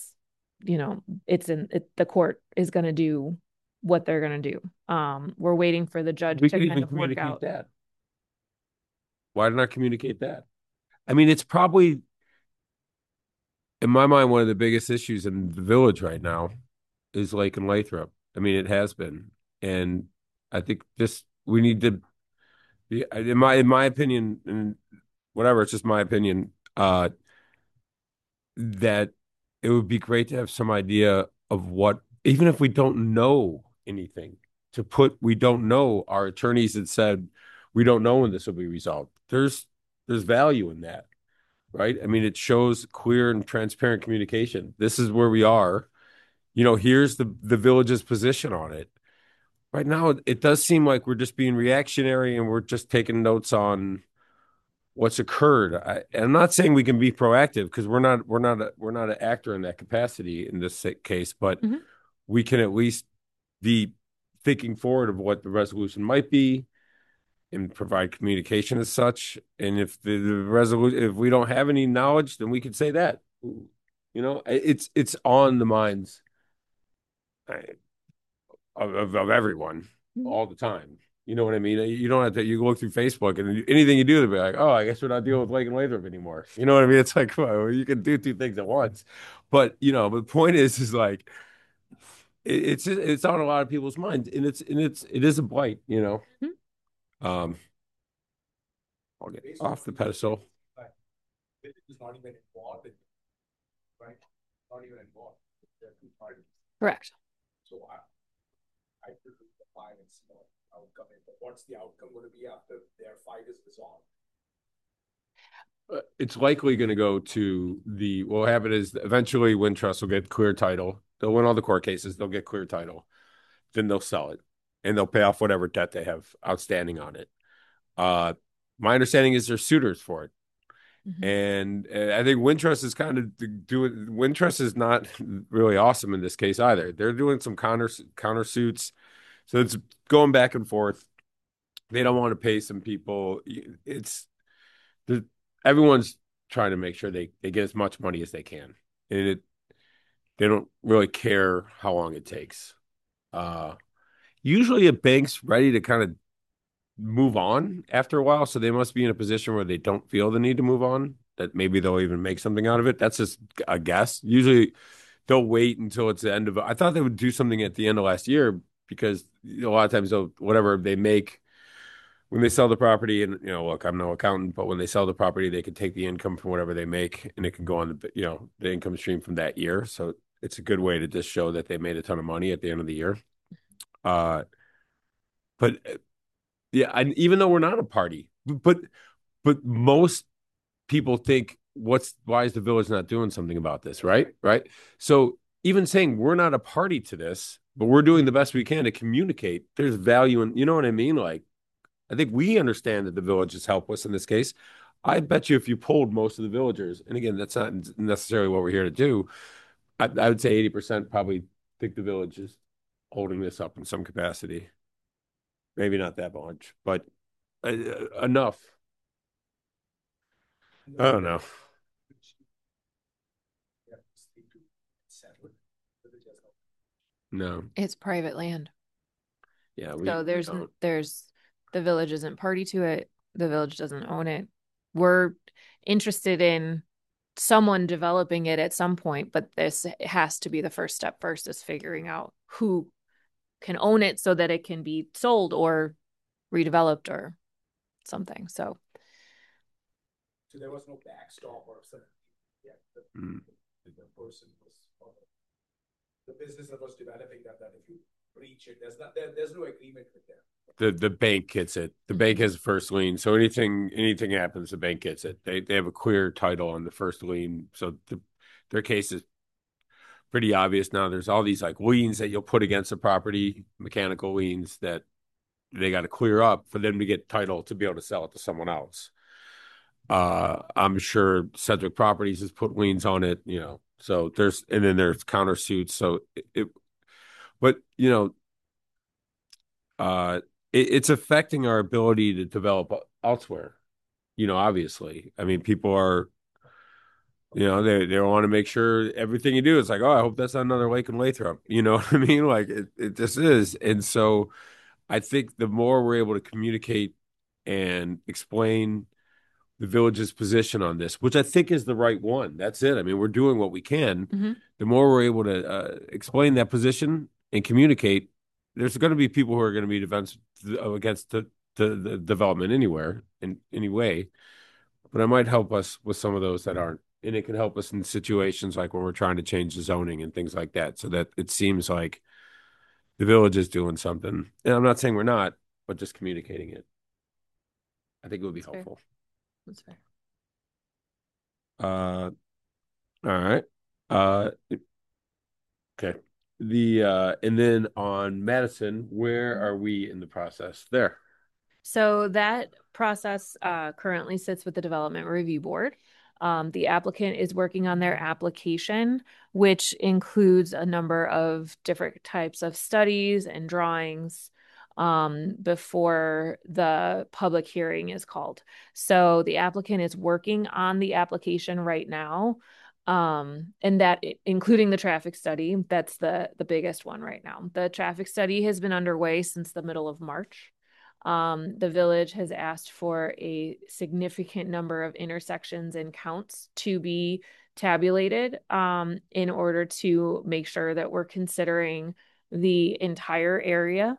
the court is going to do what they're going to do. We're waiting for the judge We to could kind even of work out that. Why not communicate that? I mean, it's probably, in my mind, one of the biggest issues in the village right now is Lake and Lathrop. I mean, it has been, and I think we need to be, in my opinion, and whatever, it's just my opinion, that it would be great to have some idea of what, even if we don't know anything, we don't know. Our attorneys had said we don't know when this will be resolved. There's value in that, right? I mean, it shows clear and transparent communication. This is where we are. Here's the village's position on it. right now it does seem like we're just being reactionary and we're just taking notes on what's occurred. I'm not saying we can be proactive because we're not an actor in that capacity in this case, but Mhm. we can at least be thinking forward of what the resolution might be and provide communication as such. And if the resolution, if we don't have any knowledge, then we could say that. It's on the minds of everyone all the time. You know what I mean? You don't have to. You look through Facebook and anything you do, to be like, oh, I guess we're not dealing with Lake and Lathrop anymore. You know what I mean? It's like, well, you can do two things at once. But the point is like it's on a lot of people's minds, and it is a blight. Um, I'll get off the pedestal. It is not even involved, right? Not even involved. There are two parties. Correct. So I prefer the fight and small outcome. But what's the outcome going to be after their fight is resolved? It's likely going to go to what will happen is eventually Wintrust will get clear title. They'll win all the court cases. They'll get clear title. Then they'll sell it and they'll pay off whatever debt they have outstanding on it. My understanding is there's suitors for it. Mhm. And I think Wintrust is kind of doing. Wintrust is not really awesome in this case either. They're doing some counter suits, so it's going back and forth. They don't want to pay some people. Everyone's trying to make sure they get as much money as they can, and they don't really care how long it takes. Uh, Usually a bank's ready to kind of move on after a while, so they must be in a position where they don't feel the need to move on. That maybe they'll even make something out of it. That's just a guess. Usually they'll wait until it's the end of it. I thought they would do something at the end of last year because a lot of times they'll whatever they make when they sell the property, and look, I'm no accountant, but when they sell the property, they can take the income from whatever they make and it can go on the income stream from that year. So it's a good way to just show that they made a ton of money at the end of the year. But yeah, even though we're not a party, but most people think, why is the village not doing something about this, right? Right. So even saying we're not a party to this, but we're doing the best we can to communicate, there's value in, you know what I mean? Like, I think we understand that the village is helpless in this case. I bet you if you polled most of the villagers, and again, that's not necessarily what we're here to do, I would say 80% probably think the village is holding this up in some capacity. Maybe not that much, but enough. I don't know. No. It's private land. Yeah, So we don't. the village isn't party to it. The village doesn't own it. We're interested in someone developing it at some point, but this has to be the first step first, is figuring out who can own it so that it can be sold or redeveloped or something. So there was no backstop or something. Yeah, the person was, the business that was developing that if you breach it, there's no agreement with them. The bank gets it. The bank has a first lien, so anything happens, the bank gets it. They have a clear title on the first lien, so their case is pretty obvious now. There's all these like liens that you'll put against the property, mechanical liens that they got to clear up for them to get title to be able to sell it to someone else. I'm sure Sedgwick Properties has put liens on it, So then there's countersuits. So but it's affecting our ability to develop elsewhere. Obviously, I mean, people are, they want to make sure everything you do is like, oh, I hope that's not another Lake and Lathrop. You know what I mean? Like it just is. And so I think the more we're able to communicate and explain the village's position on this, which I think is the right one. That's it. I mean, we're doing what we can. mm-hmm. The more we're able to explain that position and communicate, there's going to be people who are going to be against the development anywhere in any way. But it might help us with some of those that aren't. And it can help us in situations like when we're trying to change the zoning and things like that, so that it seems like the village is doing something. And I'm not saying we're not, but just communicating it. I think it would be helpful. That's fair. All right. Okay. And then on Madison, where are we in the process there? So that process currently sits with the Development Review Board. The applicant is working on their application, which includes a number of different types of studies and drawings before the public hearing is called. So the applicant is working on the application right now, and that including the traffic study. That's the biggest one right now. The traffic study has been underway since the middle of March. The village has asked for a significant number of intersections and counts to be tabulated in order to make sure that we're considering the entire area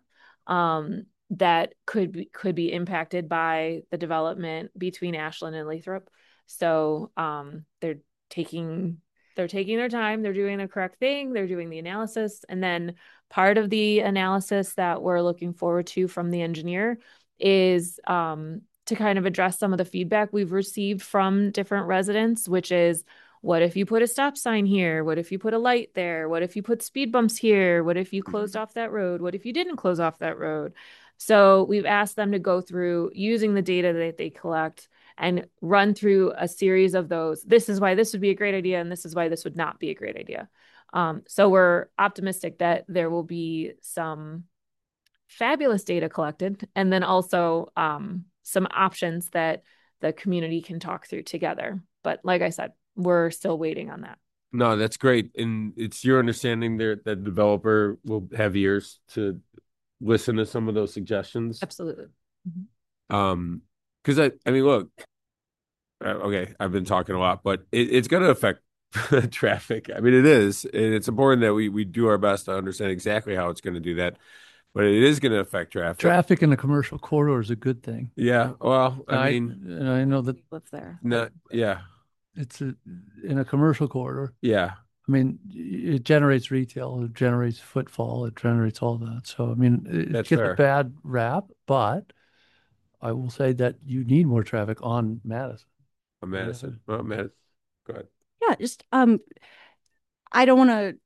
that could be impacted by the development between Ashland and Lathrop. So taking they're taking their time, they're doing the correct thing, they're doing the analysis, and then part of the analysis that we're looking forward to from the engineer is to kind of address some of the feedback we've received from different residents, which is, what if you put a stop sign here? What if you put a light there? What if you put speed bumps here? What if you closed off that road? What if you didn't close off that road? So we've asked them to go through using the data that they collect and run through a series of those. This is why this would be a great idea, and this is why this would not be a great idea. So we're optimistic that there will be some fabulous data collected, and then also some options that the community can talk through together. But like I said, we're still waiting on that. No, that's great. And it's your understanding there that the developer will have ears to listen to some of those suggestions. Absolutely. Because I mean, look, okay, I've been talking a lot, but it's going to affect traffic. I mean, it is, and it's important that we do our best to understand exactly how it's going to do that. But it is going to affect traffic. Traffic in a commercial corridor is a good thing. Yeah. Well, I mean, and I know that Lives there. yeah, in a commercial corridor. yeah. I mean, it generates retail, it generates footfall, it generates all that. So, I mean, it That's gets fair. a bad rap, but I will say that you need more traffic on Madison. On Madison. Well, Madison. Go ahead. Yeah, just I don't want to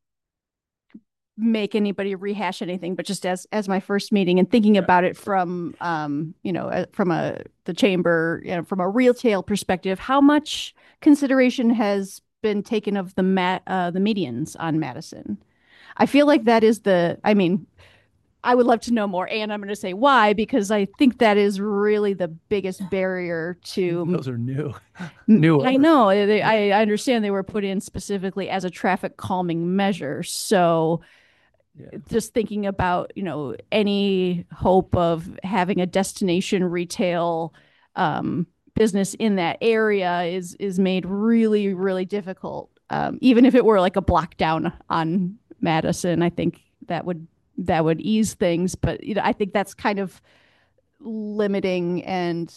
make anybody rehash anything, but just as my first meeting and thinking about it from from the chamber, from a retail perspective, how much consideration has been taken of the medians on Madison? I feel like that is I mean, I would love to know more, and I'm going to say why, because I think that is really the biggest barrier to. Those are new. I know. I understand they were put in specifically as a traffic calming measure. So just thinking about, any hope of having a destination retail business in that area is made really, really difficult. Even if it were like a block down on Madison, I think that would ease things. But I think that's kind of limiting, and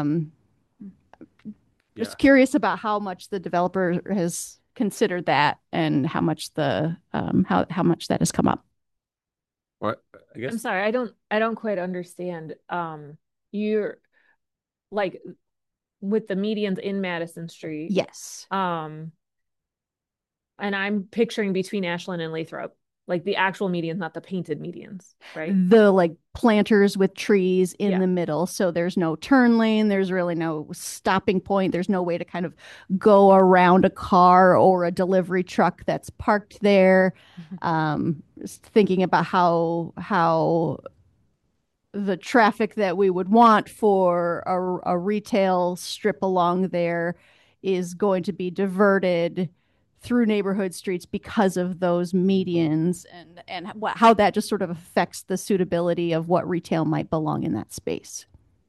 just curious about how much the developer has considered that and how much how much that has come up. What? I guess I'm sorry, I don't quite understand. You're like with the medians in Madison Street. Yes. And I'm picturing between Ashland and Lathrop, like the actual medians, not the painted medians, right? The like planters with trees in the middle. So there's no turn lane. There's really no stopping point. There's no way to kind of go around a car or a delivery truck that's parked there. Just thinking about how the traffic that we would want for a retail strip along there is going to be diverted through neighborhood streets because of those medians, and how that just sort of affects the suitability of what retail might belong in that space.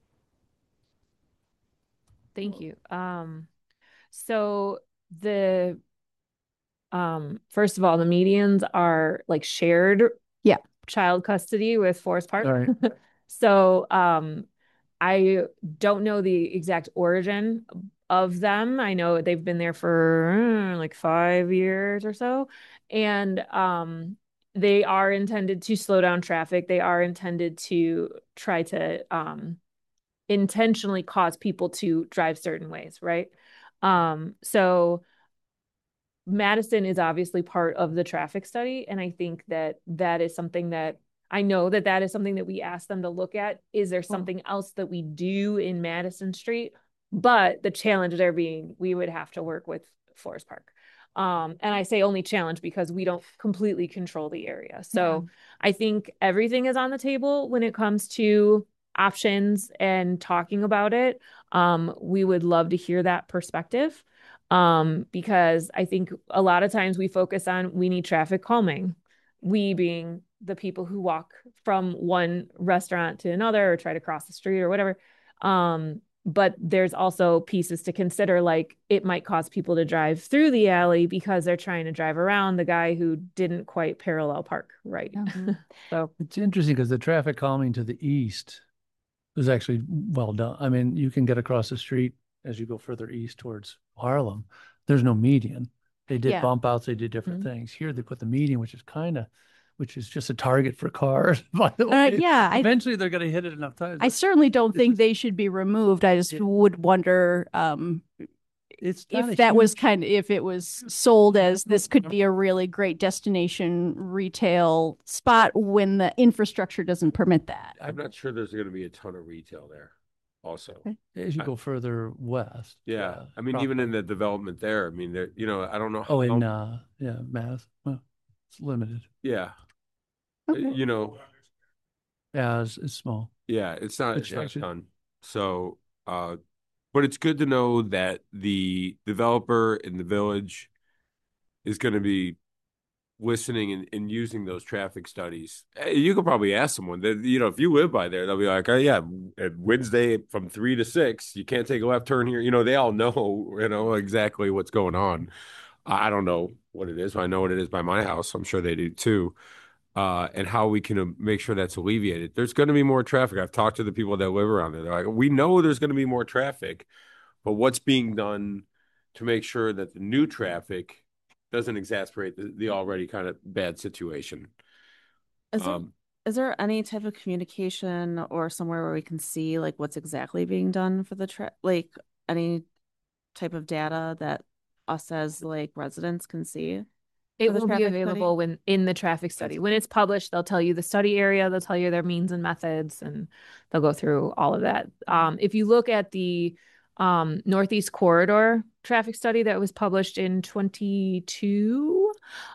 Thank you. So the first of all, the medians are like shared child custody with Forest Park. All right. So I don't know the exact origin of them. I know they've been there for like 5 years or so. And they are intended to slow down traffic. They are intended to try to intentionally cause people to drive certain ways, right? So Madison is obviously part of the traffic study. And I think that that is something that I know that that is something that we ask them to look at. Is there something else that we do in Madison Street? But the challenge there being we would have to work with Forest Park. And I say only challenge because we don't completely control the area. So I think everything is on the table when it comes to options and talking about it. We would love to hear that perspective. Because I think a lot of times we focus on we need traffic calming, we being the people who walk from one restaurant to another or try to cross the street or whatever. But there's also pieces to consider, like it might cause people to drive through the alley because they're trying to drive around the guy who didn't quite parallel park right. So It's interesting because the traffic calming to the east was actually well done. I mean, you can get across the street as you go further east towards Harlem. There's no median. They did bump outs, they did different things. Here they put the median, which is just a target for cars, by the way. Eventually they're going to hit it enough times. I certainly don't think they should be removed. I just would wonder It's if that was if it was sold as this could be a really great destination retail spot when the infrastructure doesn't permit that. I'm not sure there's going to be a ton of retail there also. As you go further west. Yeah. I mean, even in the development there, I mean, there, I don't know. Oh, in Mass. Well, it's limited. Yeah. Okay. Yeah, it's small. Yeah, it's not a ton. So, but it's good to know that the developer in the village is going to be listening and using those traffic studies. You could probably ask someone that, if you live by there, they'll be like, oh yeah, at Wednesday from 3 to 6, you can't take a left turn here. They all know, exactly what's going on. I don't know what it is. I know what it is by my house. I'm sure they do too. And how we can make sure that's alleviated. There's going to be more traffic. I've talked to the people that live around there. They're like, we know there's going to be more traffic, but what's being done to make sure that the new traffic doesn't exacerbate the already kind of bad situation? Is there any type of communication or somewhere where we can see like what's exactly being done for the like any type of data that us as like residents can see? It will be available when in the traffic study. When it's published, they'll tell you the study area, they'll tell you their means and methods, and they'll go through all of that. If you look at the Northeast Corridor traffic study that was published in 22,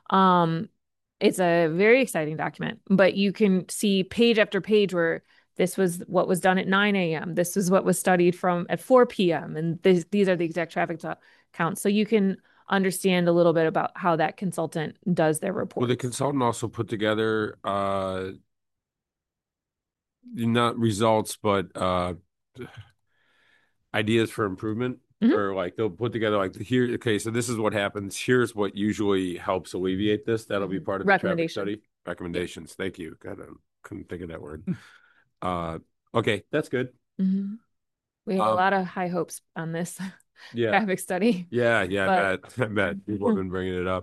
it's a very exciting document, but you can see page after page where this was what was done at 9 a.m. This is what was studied from at 4 p.m. And these are the exact traffic counts. So you can understand a little bit about how that consultant does their report. Well, the consultant also put together not results, but ideas for improvement. Or like they'll put together like here, okay, so this is what happens. Here's what usually helps alleviate this. That'll be part of the traffic study. Recommendations. Thank you. God, I couldn't think of that word. Okay, that's good. We have a lot of high hopes on this traffic study. Yeah, I bet people have been bringing it up.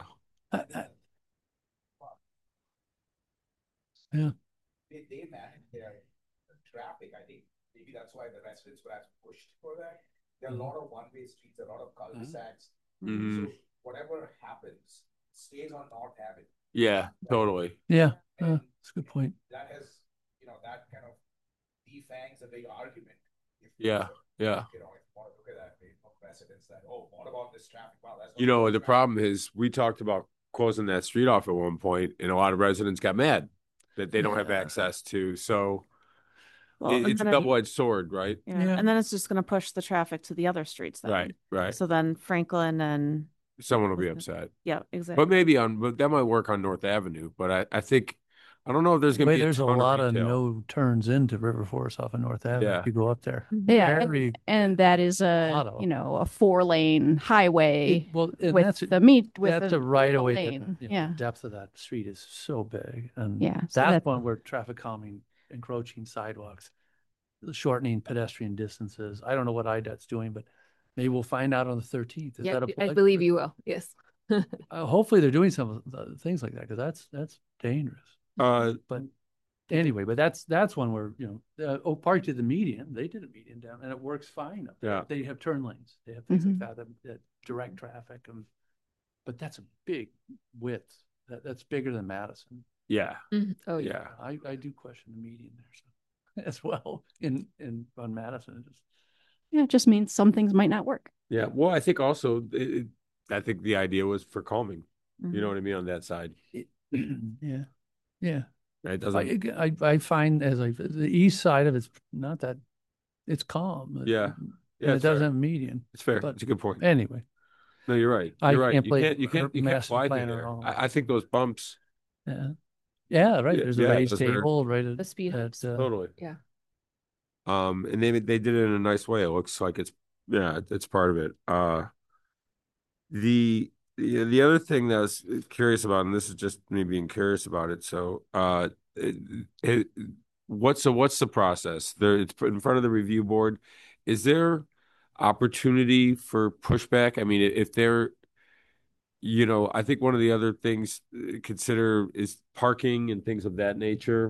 They manage their traffic. I think maybe that's why the residents were pushed for that. There are a lot of one-way streets, a lot of cul-de-sacs. So whatever happens stays on North Avenue. Yeah, totally. Yeah, that's a good point. That has, that kind of defangs a big argument. Yeah. If you want to look at that, precedents that, what about this traffic? Wow, that's the problem is we talked about closing that street off at one point, and a lot of residents got mad that they don't have access to. So it's a double-edged sword, right? Yeah. And then it's just going to push the traffic to the other streets then. Right. So then Franklin and someone will be upset. Yeah, exactly. But that might work on North Avenue. But I think I don't know if there's going to be there's a lot of no turns into River Forest off of North Avenue if you go up there. Yeah, and that is a 4-lane highway. That's a right away. The depth of that street is so big, and that's one where traffic calming, encroaching sidewalks, shortening pedestrian distances. I don't know what IDOT's doing, but maybe we'll find out on the 13th. I believe you will. Yes. Hopefully they're doing some things like that because that's dangerous. But anyway, that's one where Oak Park did the median. They did a median down, and it works fine up there. They have turn lanes. They have things like that direct traffic, and but that's a big width. That's bigger than Madison. Yeah. Oh, Yeah. I do question the median there as well on Madison. Yeah, it just means some things might not work. Yeah. Well, I think also, I think the idea was for calming. You know Mhm. what I mean on that side. Yeah. Yeah. It doesn't. I find the east side of it's not that it's calm. Yeah. Yeah. And it It's fair. doesn't have a median. It's fair. But It's a good point. anyway, No, you're right. I You're right. can't You play can't. You can't. You can't master fly through planner there. at all. I think those bumps. yeah, yeah, right. Yeah, There's a yeah, raised those are- table right The speed at humps. Totally. Yeah. And they did it in a nice way. It looks like it's part of it. The other thing that I was curious about, and this is just me being curious about it. So, it, it, what's the process? It's put in front of the review board. Is there opportunity for pushback? I mean, if they're, I think one of the other things consider is parking and things of that nature.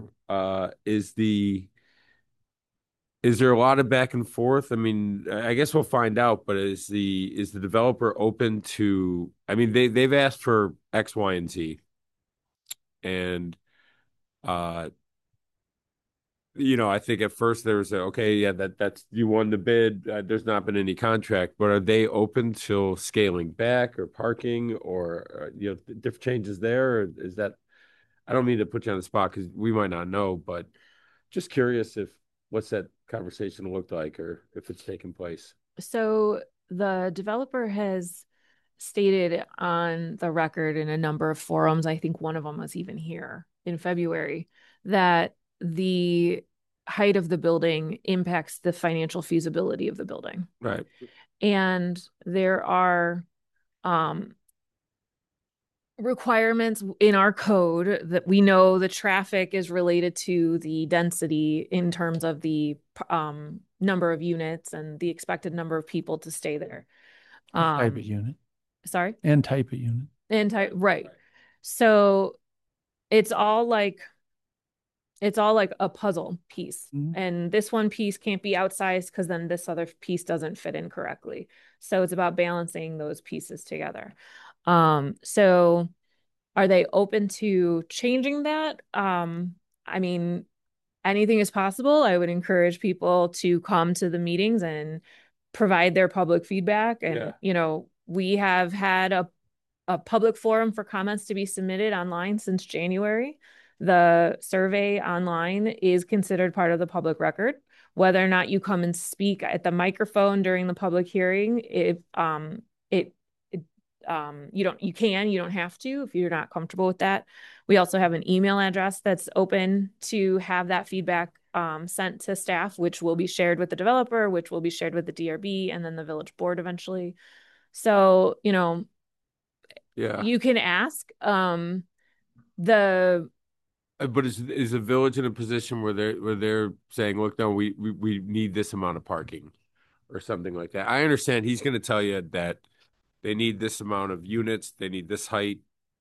Is there a lot of back and forth? I mean, I guess we'll find out, but is the developer open to, I mean, they've asked for X, Y, and Z. And uh I think at first there was okay, yeah, that's you won the bid. There's not been any contract, but are they open to scaling back or parking or different changes there? Or is that, I don't mean to put you on the spot because we might not know, but just curious if what's that conversation looked like or if it's taken place. So the developer has stated on the record in a number of forums, I think one of them was even here in February, that the height of the building impacts the financial feasibility of the building. Right. And there are requirements in our code that we know the traffic is related to the density in terms of the number of units and the expected number of people to stay there. type of unit. Sorry? And type of unit. Right. So it's all like a puzzle piece. Mhm. And this one piece can't be outsized because then this other piece doesn't fit in correctly. So it's about balancing those pieces together. So are they open to changing that? I mean, anything is possible. I would encourage people to come to the meetings and provide their public feedback. And, we have had a public forum for comments to be submitted online since January. The survey online is considered part of the public record. Whether or not you come and speak at the microphone during the public hearing, you don't have to if you're not comfortable with that. We also have an email address that's open to have that feedback sent to staff, which will be shared with the developer, which will be shared with the DRB and then the village board eventually. So, Yeah. you can ask. But is the village in a position where they're saying, look, no, we need this amount of parking or something like that? I understand he's going to tell you that they need this amount of units, they need this height.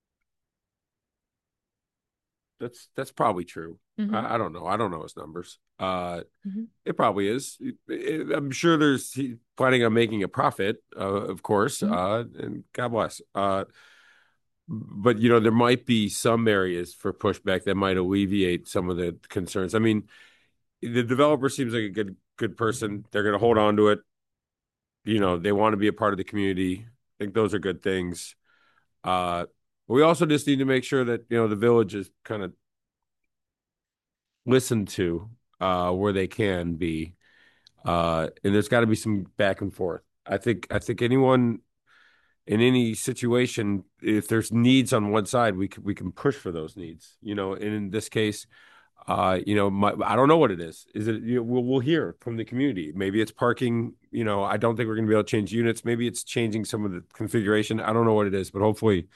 That's probably true. Mhm. I don't know. I don't know his numbers. Mhm. It probably is. I'm sure he's planning on making a profit, of course. And God bless. But there might be some areas for pushback that might alleviate some of the concerns. I mean, the developer seems like a good person. They're going to hold on to it. They want to be a part of the community. I think those are good things. We also just need to make sure that the village is kind of listened to where they can be, and there's got to be some back and forth. I think anyone in any situation, if there's needs on one side, we can push for those needs. And in this case, I don't know what it is. Is it? We'll hear from the community. Maybe it's parking. I don't think we're going to be able to change units. Maybe it's changing some of the configuration. I don't know what it is, but hopefully,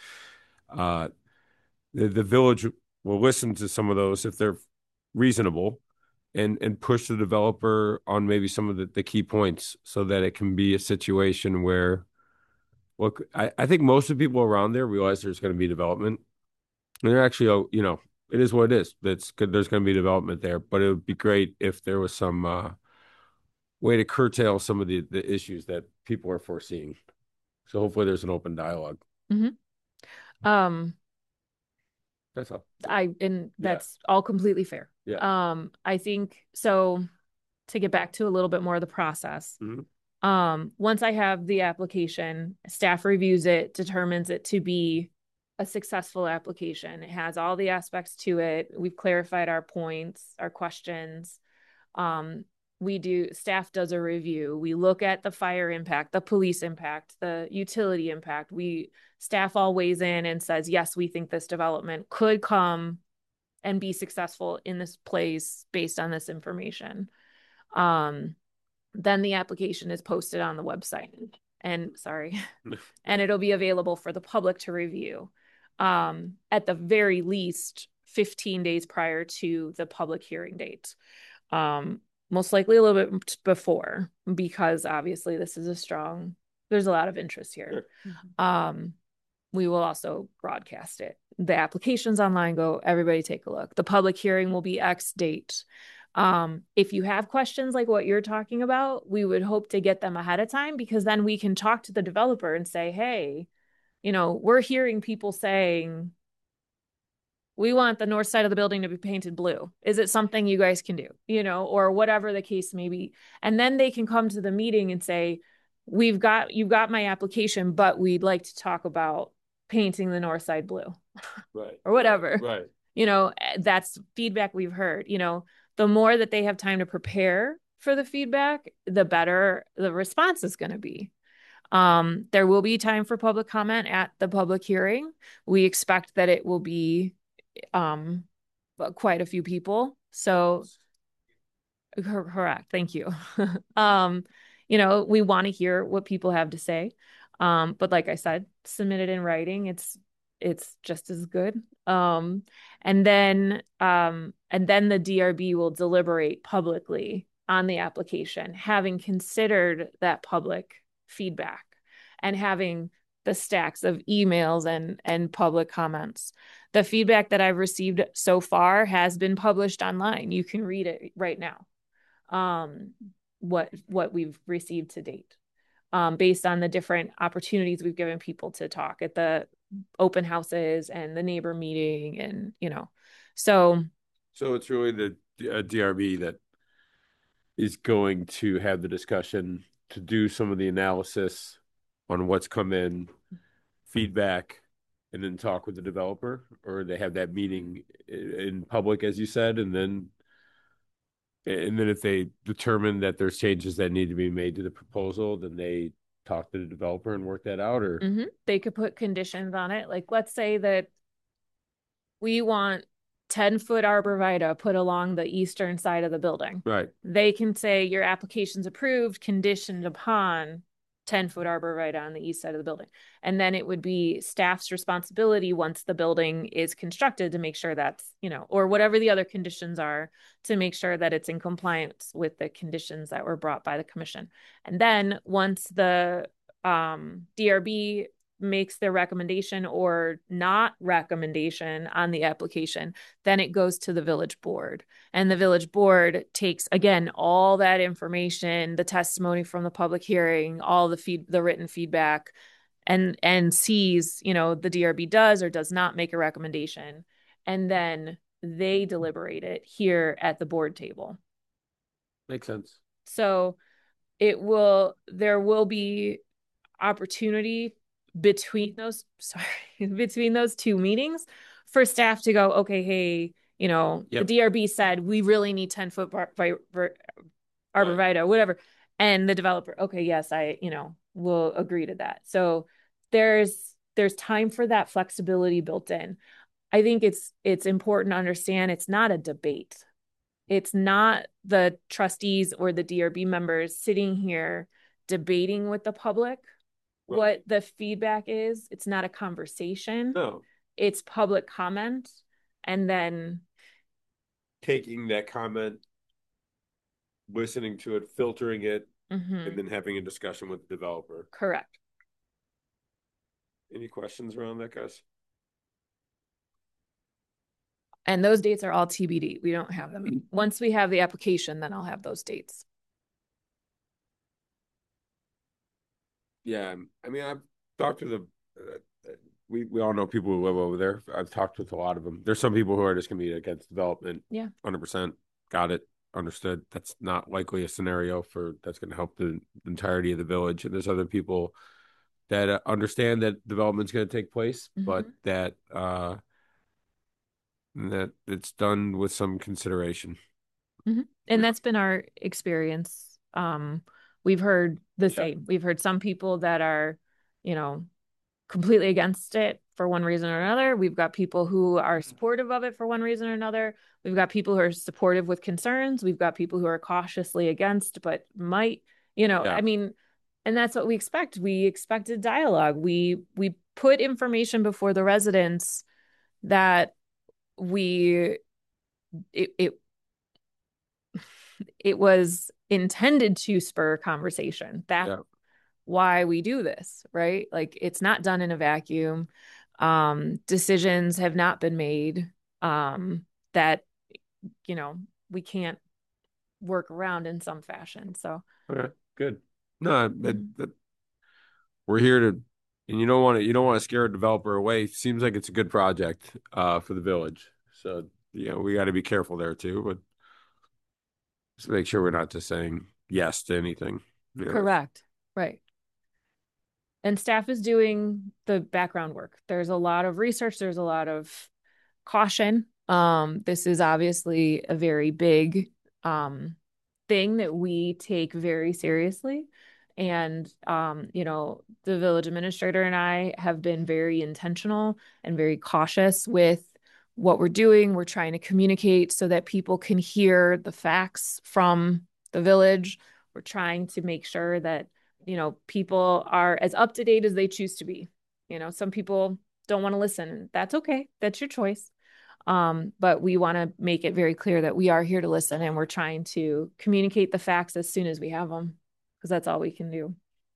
the village will listen to some of those if they're reasonable, and push the developer on maybe some of the key points so that it can be a situation where. Look, I think most of the people around there realize there's going to be development. And they're actually, it is what it is. That's good. There's going to be development there, but it would be great if there was some way to curtail some of the issues that people are foreseeing. So hopefully there's an open dialogue. Mhm. That's all. That's all completely fair. Yeah. I think so. To get back to a little bit more of the process. Once I have the application, staff reviews it, determines it to be a successful application. It has all the aspects to it. We've clarified our points, our questions. Staff does a review. We look at the fire impact, the police impact, the utility impact. Staff all weighs in and says, yes, we think this development could come and be successful in this place based on this information. Then the application is posted on the website and it'll be available for the public to review. At the very least 15 days prior to the public hearing date. Most likely a little bit before, because obviously there's a lot of interest here. Sure. We will also broadcast it. The application's online, everybody take a look. The public hearing will be X date. If you have questions like what you're talking about, we would hope to get them ahead of time, because then we can talk to the developer and say, hey, we're hearing people saying, we want the north side of the building to be painted blue. Is it something you guys can do? Or whatever the case may be. And then they can come to the meeting and say, you've got my application, but we'd like to talk about painting the north side blue. Right. Or whatever. Right. That's feedback we've heard. The more that they have time to prepare for the feedback, the better the response is going to be. There will be time for public comment at the public hearing. We expect that it will be quite a few people. So correct. Thank you. We want to hear what people have to say. But like I said, submit it in writing. It's just as good. And then the DRB will deliberate publicly on the application, having considered that public feedback and having the stacks of emails and public comments. The feedback that I've received so far has been published online. You can read it right now. What we've received to date, based on the different opportunities we've given people to talk at the open houses and the neighbor meeting, and so it's really the DRB that is going to have the discussion to do some of the analysis on what's come in, feedback, and then talk with the developer, or they have that meeting in public, as you said, and then if they determine that there's changes that need to be made to the proposal, then they talk to the developer and work that out, or they could put conditions on it. Like, let's say that we want 10-foot arborvitae put along the eastern side of the building. Right. They can say your application's approved, conditioned upon 10-foot arborvitae on the east side of the building. And then it would be staff's responsibility once the building is constructed to make sure that's, or whatever the other conditions are, to make sure that it's in compliance with the conditions that were brought by the commission. And then once the DRB makes their recommendation or not recommendation on the application, then it goes to the village board, and the village board takes, again, all that information, the testimony from the public hearing, all the written feedback, and sees, the DRB does or does not make a recommendation, and then they deliberate it here at the board table. Makes sense. So there will be opportunity between those two meetings for staff to go, okay, hey, Yep. The DRB said we really need 10-foot arborvitae, whatever. And the developer, okay, yes, I will agree to that. So there's time for that flexibility built in. I think it's important to understand it's not a debate. It's not the trustees or the DRB members sitting here debating with the public what the feedback is. It's not a conversation. No. It's public comment, and then taking that comment, listening to it, filtering it, and then having a discussion with the developer. Correct. Any questions around that, guys? And those dates are all TBD. We don't have them. Once we have the application, then I'll have those dates. Yeah, I mean, I've talked to we all know people who live over there. I've talked with a lot of them. There's some people who are just going to be against development. Yeah. 100%. Got it. Understood. That's not likely a scenario that's going to help the entirety of the village. And there's other people that understand that development's going to take place, but that it's done with some consideration. And that's been our experience. We've heard the same. We've heard some people that are, completely against it for one reason or another. We've got people who are supportive of it for one reason or another. We've got people who are supportive with concerns. We've got people who are cautiously against, but might, I mean, and that's what we expect. We expected dialogue. We put information before the residents that it was intended to spur conversation. That's why we do this, right? Like, it's not done in a vacuum. Decisions have not been made that, we can't work around in some fashion. So, okay, good. No, we're here to, and you don't want to scare a developer away. Seems like it's a good project for the village. So, we got to be careful there too, but just make sure we're not just saying yes to anything. Correct. Right. And staff is doing the background work. There's a lot of research. There's a lot of caution. This is obviously a very big thing that we take very seriously. And, the village administrator and I have been very intentional and very cautious with what we're doing. We're trying to communicate so that people can hear the facts from the village. We're trying to make sure that people are as up to date as they choose to be. Some people don't want to listen. That's okay. That's your choice. But we want to make it very clear that we are here to listen, and we're trying to communicate the facts as soon as we have them, because that's all we can do.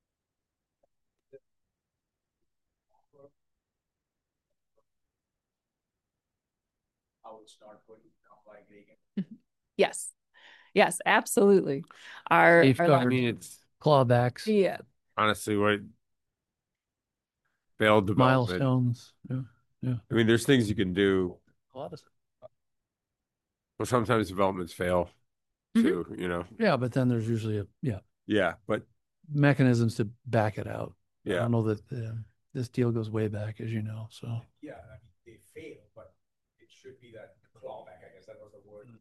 Yes. Yes, absolutely. I mean, it's clawbacks. Yeah. Honestly, what failed development. Milestones. Yeah. I mean, there's things you can do. A lot of stuff. Well, sometimes developments fail too, Yeah, but then there's usually Yeah, but mechanisms to back it out. Yeah. I don't know that this deal goes way back, as you know. So yeah, I mean, they fail, but it should be that clawback. I guess that was the word.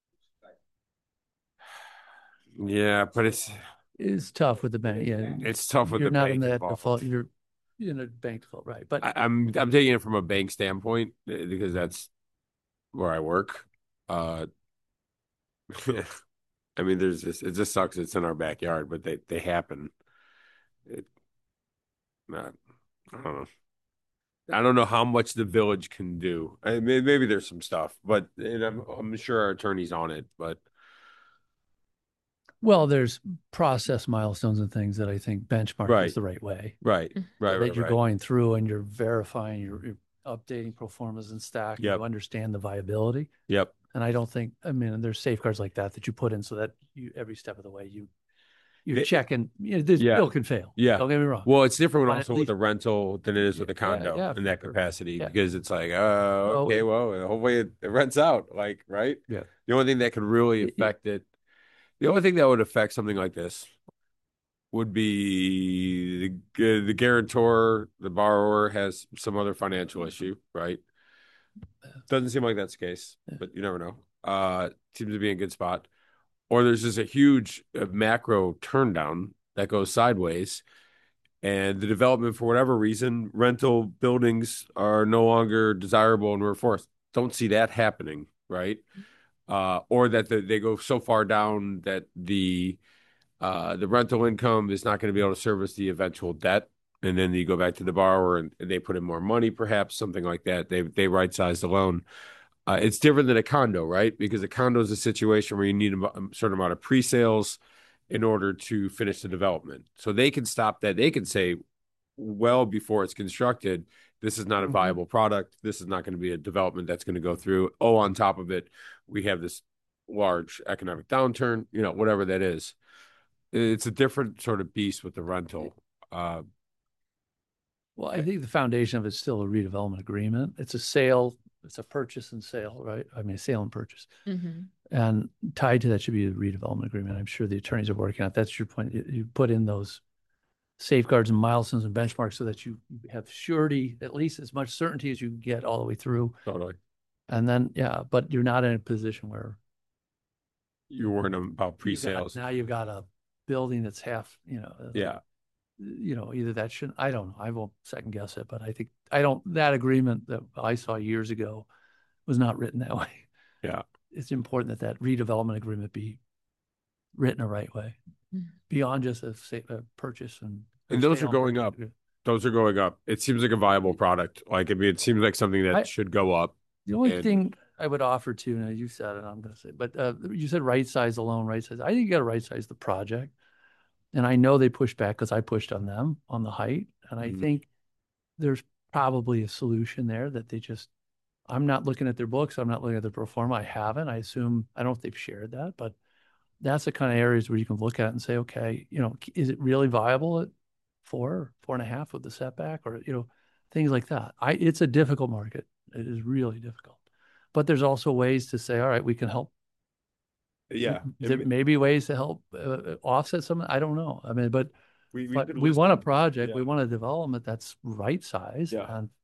Yeah, but it's tough with the bank. Yeah, it's tough with you're the not bank in that involved. default. You're in a bank default, right? But I'm taking it from a bank standpoint because that's where I work. I mean, it just sucks. It's in our backyard, but they happen. I don't know. I don't know how much the village can do. I mean, maybe there's some stuff, but and I'm sure our attorney's on it. But well, there's process milestones and things that I think benchmark is the right way. Right. That you're going through and you're verifying, you're updating pro formas and stack. Yep. You understand the viability. Yep. And I don't think, there's safeguards like that you put in so that every step of the way you're checking. This bill can fail. Yeah. Don't get me wrong. Well, it's different also with the rental than it is with the condo in that sure. capacity Yeah. because it's like, okay, well, hopefully it rents out, like, right? Yeah. The only thing that could really affect it, the only thing that would affect something like this would be the guarantor, the borrower has some other financial issue, right? Doesn't seem like that's the case, but you never know. Seems to be in a good spot. Or there's just a huge macro turndown that goes sideways, and the development, for whatever reason, rental buildings are no longer desirable and we're forced. Don't see that happening, right? Or that they go so far down that the rental income is not going to be able to service the eventual debt. And then you go back to the borrower and they put in more money, perhaps something like that. They right size the loan. It's different than a condo, right? Because a condo is a situation where you need a certain amount of pre-sales in order to finish the development. So they can stop that. They can say, well before it's constructed, this is not a viable product. This is not going to be a development that's going to go through. Oh, on top of it, we have this large economic downturn, whatever that is. It's a different sort of beast with the rental. Well, I think the foundation of it's still a redevelopment agreement. It's a sale, it's a purchase and sale, right? I mean, sale and purchase. And tied to that should be a redevelopment agreement. I'm sure the attorneys are working on it. That's your point. You put in those safeguards and milestones and benchmarks so that you have surety, at least as much certainty as you can get all the way through. Totally. And then, yeah, but you're not in a position where you're worrying about pre-sales. Now you've got a building that's half, Yeah. Either that shouldn't, I don't know. I won't second guess it, but that agreement that I saw years ago was not written that way. Yeah. It's important that redevelopment agreement be written the right way beyond just a purchase and those are going up. Those are going up. It seems like a viable product. Like, I mean, it seems like something that should go up. The only thing I would offer to, now you said it, I'm going to say, but you said right size alone, right size. I think you got to right size the project. And I know they pushed back because I pushed on them on the height. And I think there's probably a solution there that I'm not looking at their books. I'm not looking at their pro forma. I haven't. I don't know if they've shared that, but that's the kind of areas where you can look at and say, okay, is it really viable at 4.5 with the setback, or, things like that. It's a difficult market. It is really difficult, but there's also ways to say, all right, we can help. Yeah. There may be ways to help offset some. I don't know. I mean, but we want a project. Yeah. We want a development that's right size. Yeah. And,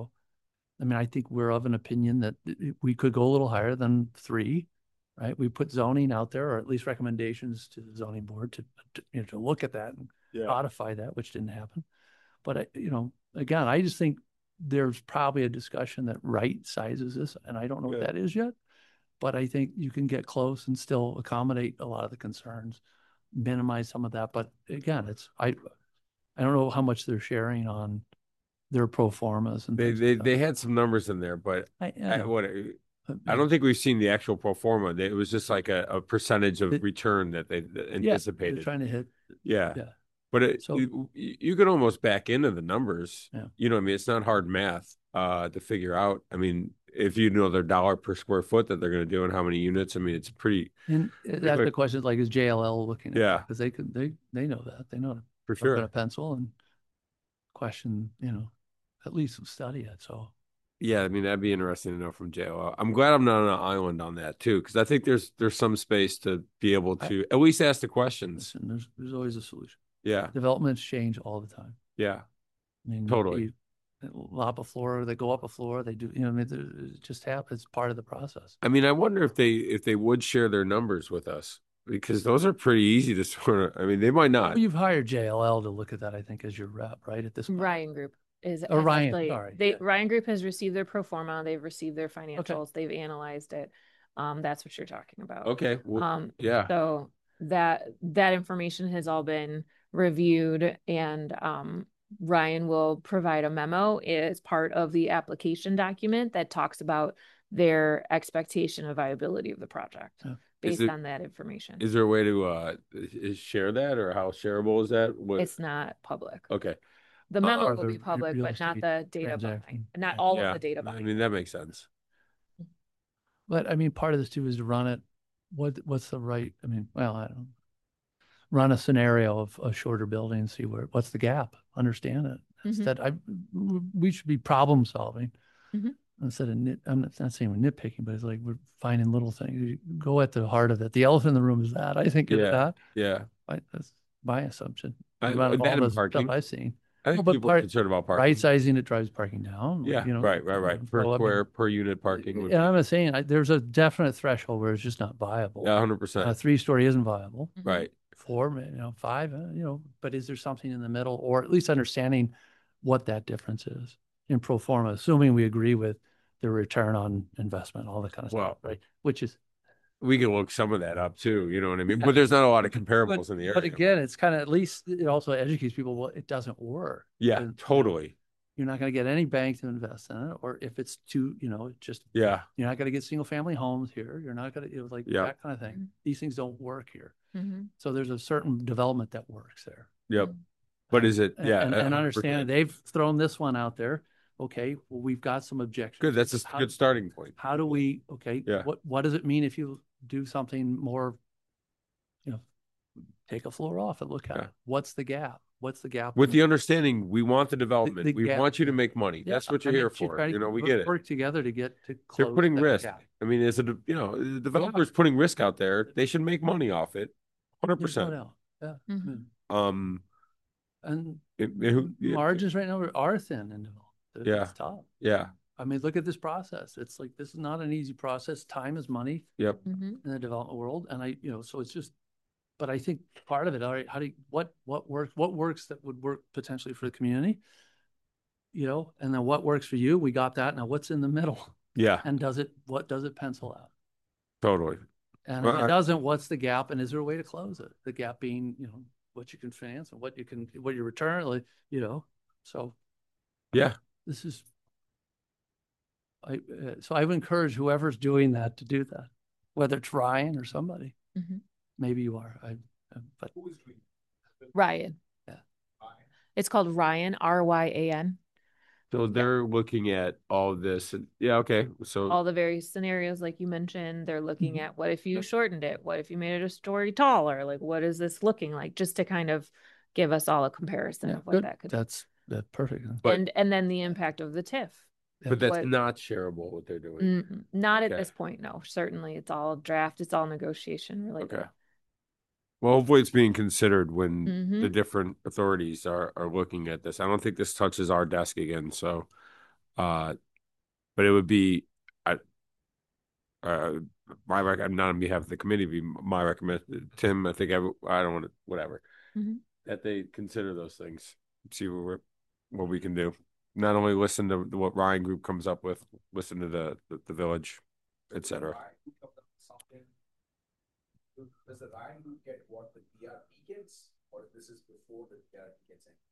I mean, I think we're of an opinion that we could go a little higher than 3, right? We put zoning out there, or at least recommendations to the zoning board to look at that and codify that, which didn't happen. But, again, I just think there's probably a discussion that right sizes this, and I don't know what that is yet. But I think you can get close and still accommodate a lot of the concerns, minimize some of that. But again, I don't know how much they're sharing on their pro formas. And they had some numbers in there, but I don't think we've seen the actual pro forma. It was just like a percentage of return that they anticipated. They're trying to hit. Yeah. But you could almost back into the numbers. Yeah. I mean, it's not hard math to figure out. I mean, if their $1 per square foot that they're going to do and how many units, I mean, it's pretty. And that's the question. Like, is JLL looking at? Yeah, because they know that they know for sure. A pencil and question, at least study it. So. Yeah, I mean, that'd be interesting to know from JLL. I'm glad I'm not on an island on that too, because I think there's some space to be able to at least ask the questions. Listen, there's always a solution. Yeah, developments change all the time. Yeah, I mean, totally. Lop a floor, they go up a floor, they do, I mean, it just happens. It's part of the process. I mean, I wonder if they would share their numbers with us, because those are pretty easy to sort of, I mean, they might not. Well, you've hired JLL to look at that, I think, as your rep, right? At this point. Ryan Group is Ryan. Sorry. Ryan Group has received their pro forma, they've received their financials, they've analyzed it. That's what you're talking about. Okay. Well, yeah. So that information has all been reviewed, and Ryan will provide a memo as part of the application document that talks about their expectation of viability of the project based on that information. Is there a way to share that, or how shareable is that? It's not public. Okay. The memo will be public, but not the data behind, not all of the data behind. I mean, that makes sense. But I mean, part of this too is to run it. What's the right? I mean, well, I don't know. Run a scenario of a shorter building and see what's the gap. Understand it. Instead, we should be problem solving instead of I'm not saying we're nitpicking, but it's like we're finding little things. You go at the heart of it. The elephant in the room is that. I think it's that. Yeah, that's my assumption. That and parking. Stuff I've seen. I think people are concerned about parking. Right sizing it drives parking down. Yeah, right. Per unit parking. And I'm saying there's a definite threshold where it's just not viable. Yeah, 100%. A 3-story isn't viable. Right. 4, 5, but is there something in the middle, or at least understanding what that difference is in pro forma, assuming we agree with the return on investment, all that kind of stuff, right? Which is. We can look some of that up too, you know what I mean? But there's not a lot of comparables in the area. But again, it's kind of, at least it also educates people, well, it doesn't work. Yeah, totally. You're not going to get any bank to invest in it, or if it's too, just, you're not going to get single family homes here. You're not going to, that kind of thing. These things don't work here. So there's a certain development that works there. Yep. But is it, and understand they've thrown this one out there. Okay, well, we've got some objections. Good. That's a good starting point. How do we, what does it mean if you do something more, take a floor off and look at it? What's the gap? what's the gap? With the understanding, we want the development. The We gap- want you to make money. Yeah, That's what you're I mean, here to for. try to You know, we get it. work together to They're close putting that risk. gap. I mean, the developer's putting risk out there. They should make money off it. There's no 100%. doubt. Yeah. Mhm. And Yeah. margins right now are thin and Yeah. it's tough. Yeah. I mean, look at this process. It's like, this is not an easy process. Time is money Yep. Mhm. in the development world. And so it's just, but I think part of it, all right, what works that would work potentially for the community, and then what works for you? We got that. Now what's in the middle? Yeah. And what does it pencil out? Totally. And if it doesn't, what's the gap? And is there a way to close it? The gap being, what you can finance and what you return, so. Yeah. This is, so I would encourage whoever's doing that to do that, whether it's Ryan or somebody. Mhm. Maybe you are, but Who is doing that? Ryan. Yeah. It's called Ryan, RYAN. So they're looking at all of this. And, yeah. Okay. So All the various scenarios, like you mentioned, they're looking Mhm. at what if you shortened it? What if you made it a story taller? Like, what is this looking like? Just to kind of give us all a comparison of what good. that could That's perfect. But- and then the impact of the TIF. but that's What- not shareable what they're doing. Not at Okay. this point, no. Certainly, it's all draft, it's all negotiation related. Okay. Well, hopefully it's being considered when Mhm. the different authorities are looking at this. I don't think this touches our desk again. So, but it would be, not on behalf of the committee, be my recommend, Tim, I think I don't want to, whatever, Mhm. that they consider those things, see what we can do. Not only listen to what Ryan Group comes up with, listen to the village, etc. Does the Ryan Group get what the DRP gets, or this is before the DRP gets in?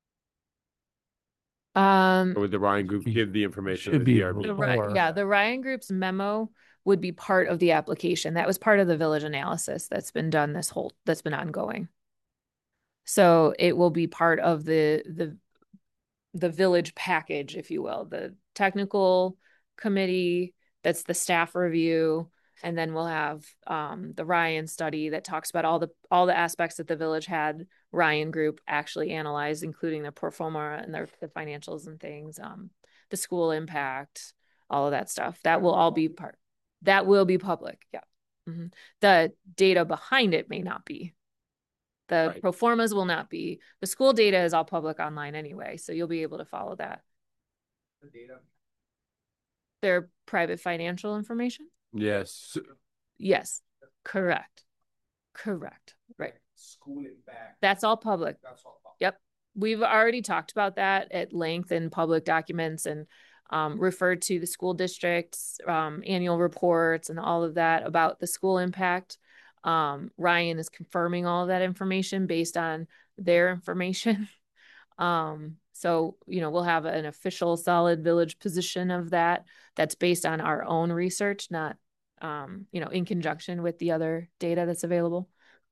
Or would the Ryan Group give the information Should to be the DRB? before. The Ryan Group's memo would be part of the application. That was part of the village analysis that's been done that's been ongoing. So it will be part of the village package, if you will, the technical committee, that's the staff review, and then we'll have the Ryan study that talks about all the aspects that the village had Ryan Group actually analyzed, including the pro forma and the financials and things, the school impact, all of that stuff. That will all be that will be public. Yeah. Mm-hmm. The data behind it may not be. The pro formas will not be. The school data is all public online anyway, so you'll be able to follow that. The data. Their private financial information? Yes. Yes. Correct. Right. School impact. That's all public. That's all public. Yep. We've already talked about that at length in public documents and referred to the school district's annual reports and all of that about the school impact. Ryan is confirming all of that information based on their information. So, we'll have an official solid village position of that's based on our own research, not, in conjunction with the other data that's available.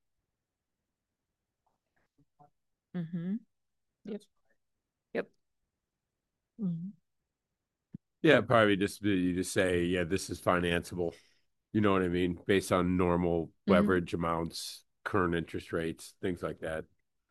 Mm-hmm. Yep. Mm-hmm. Yeah, probably you just say, yeah, this is financeable. You know what I mean? Based on normal leverage amounts, current interest rates, things like that.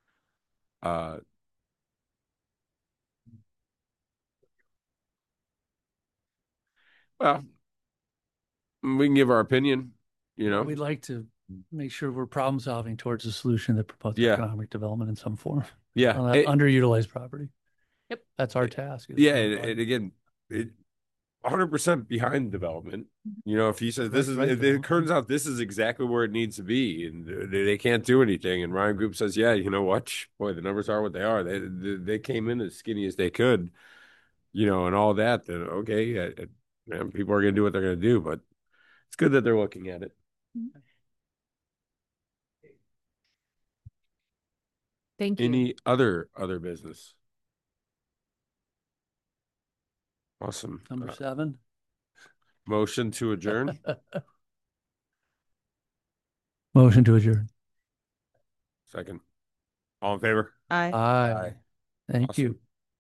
Well, we can give our opinion, We'd like to make sure we're problem solving towards a solution that promotes Yeah. economic development in some form Yeah. on that underutilized property. Yep. That's our task. Yeah. And again, 100% behind development. If he says if it turns out this is exactly where it needs to be and they can't do anything, and Ryan Group says, yeah, you know what? Boy, the numbers are what they are. They came in as skinny as they could, and all that, then okay, people are going to do what they're going to do, but it's good that they're looking at it. Thank you. Any other business? Awesome. Number 7. Motion to adjourn. Motion to adjourn. Second. All in favor? Aye. Aye. Thank Awesome. you.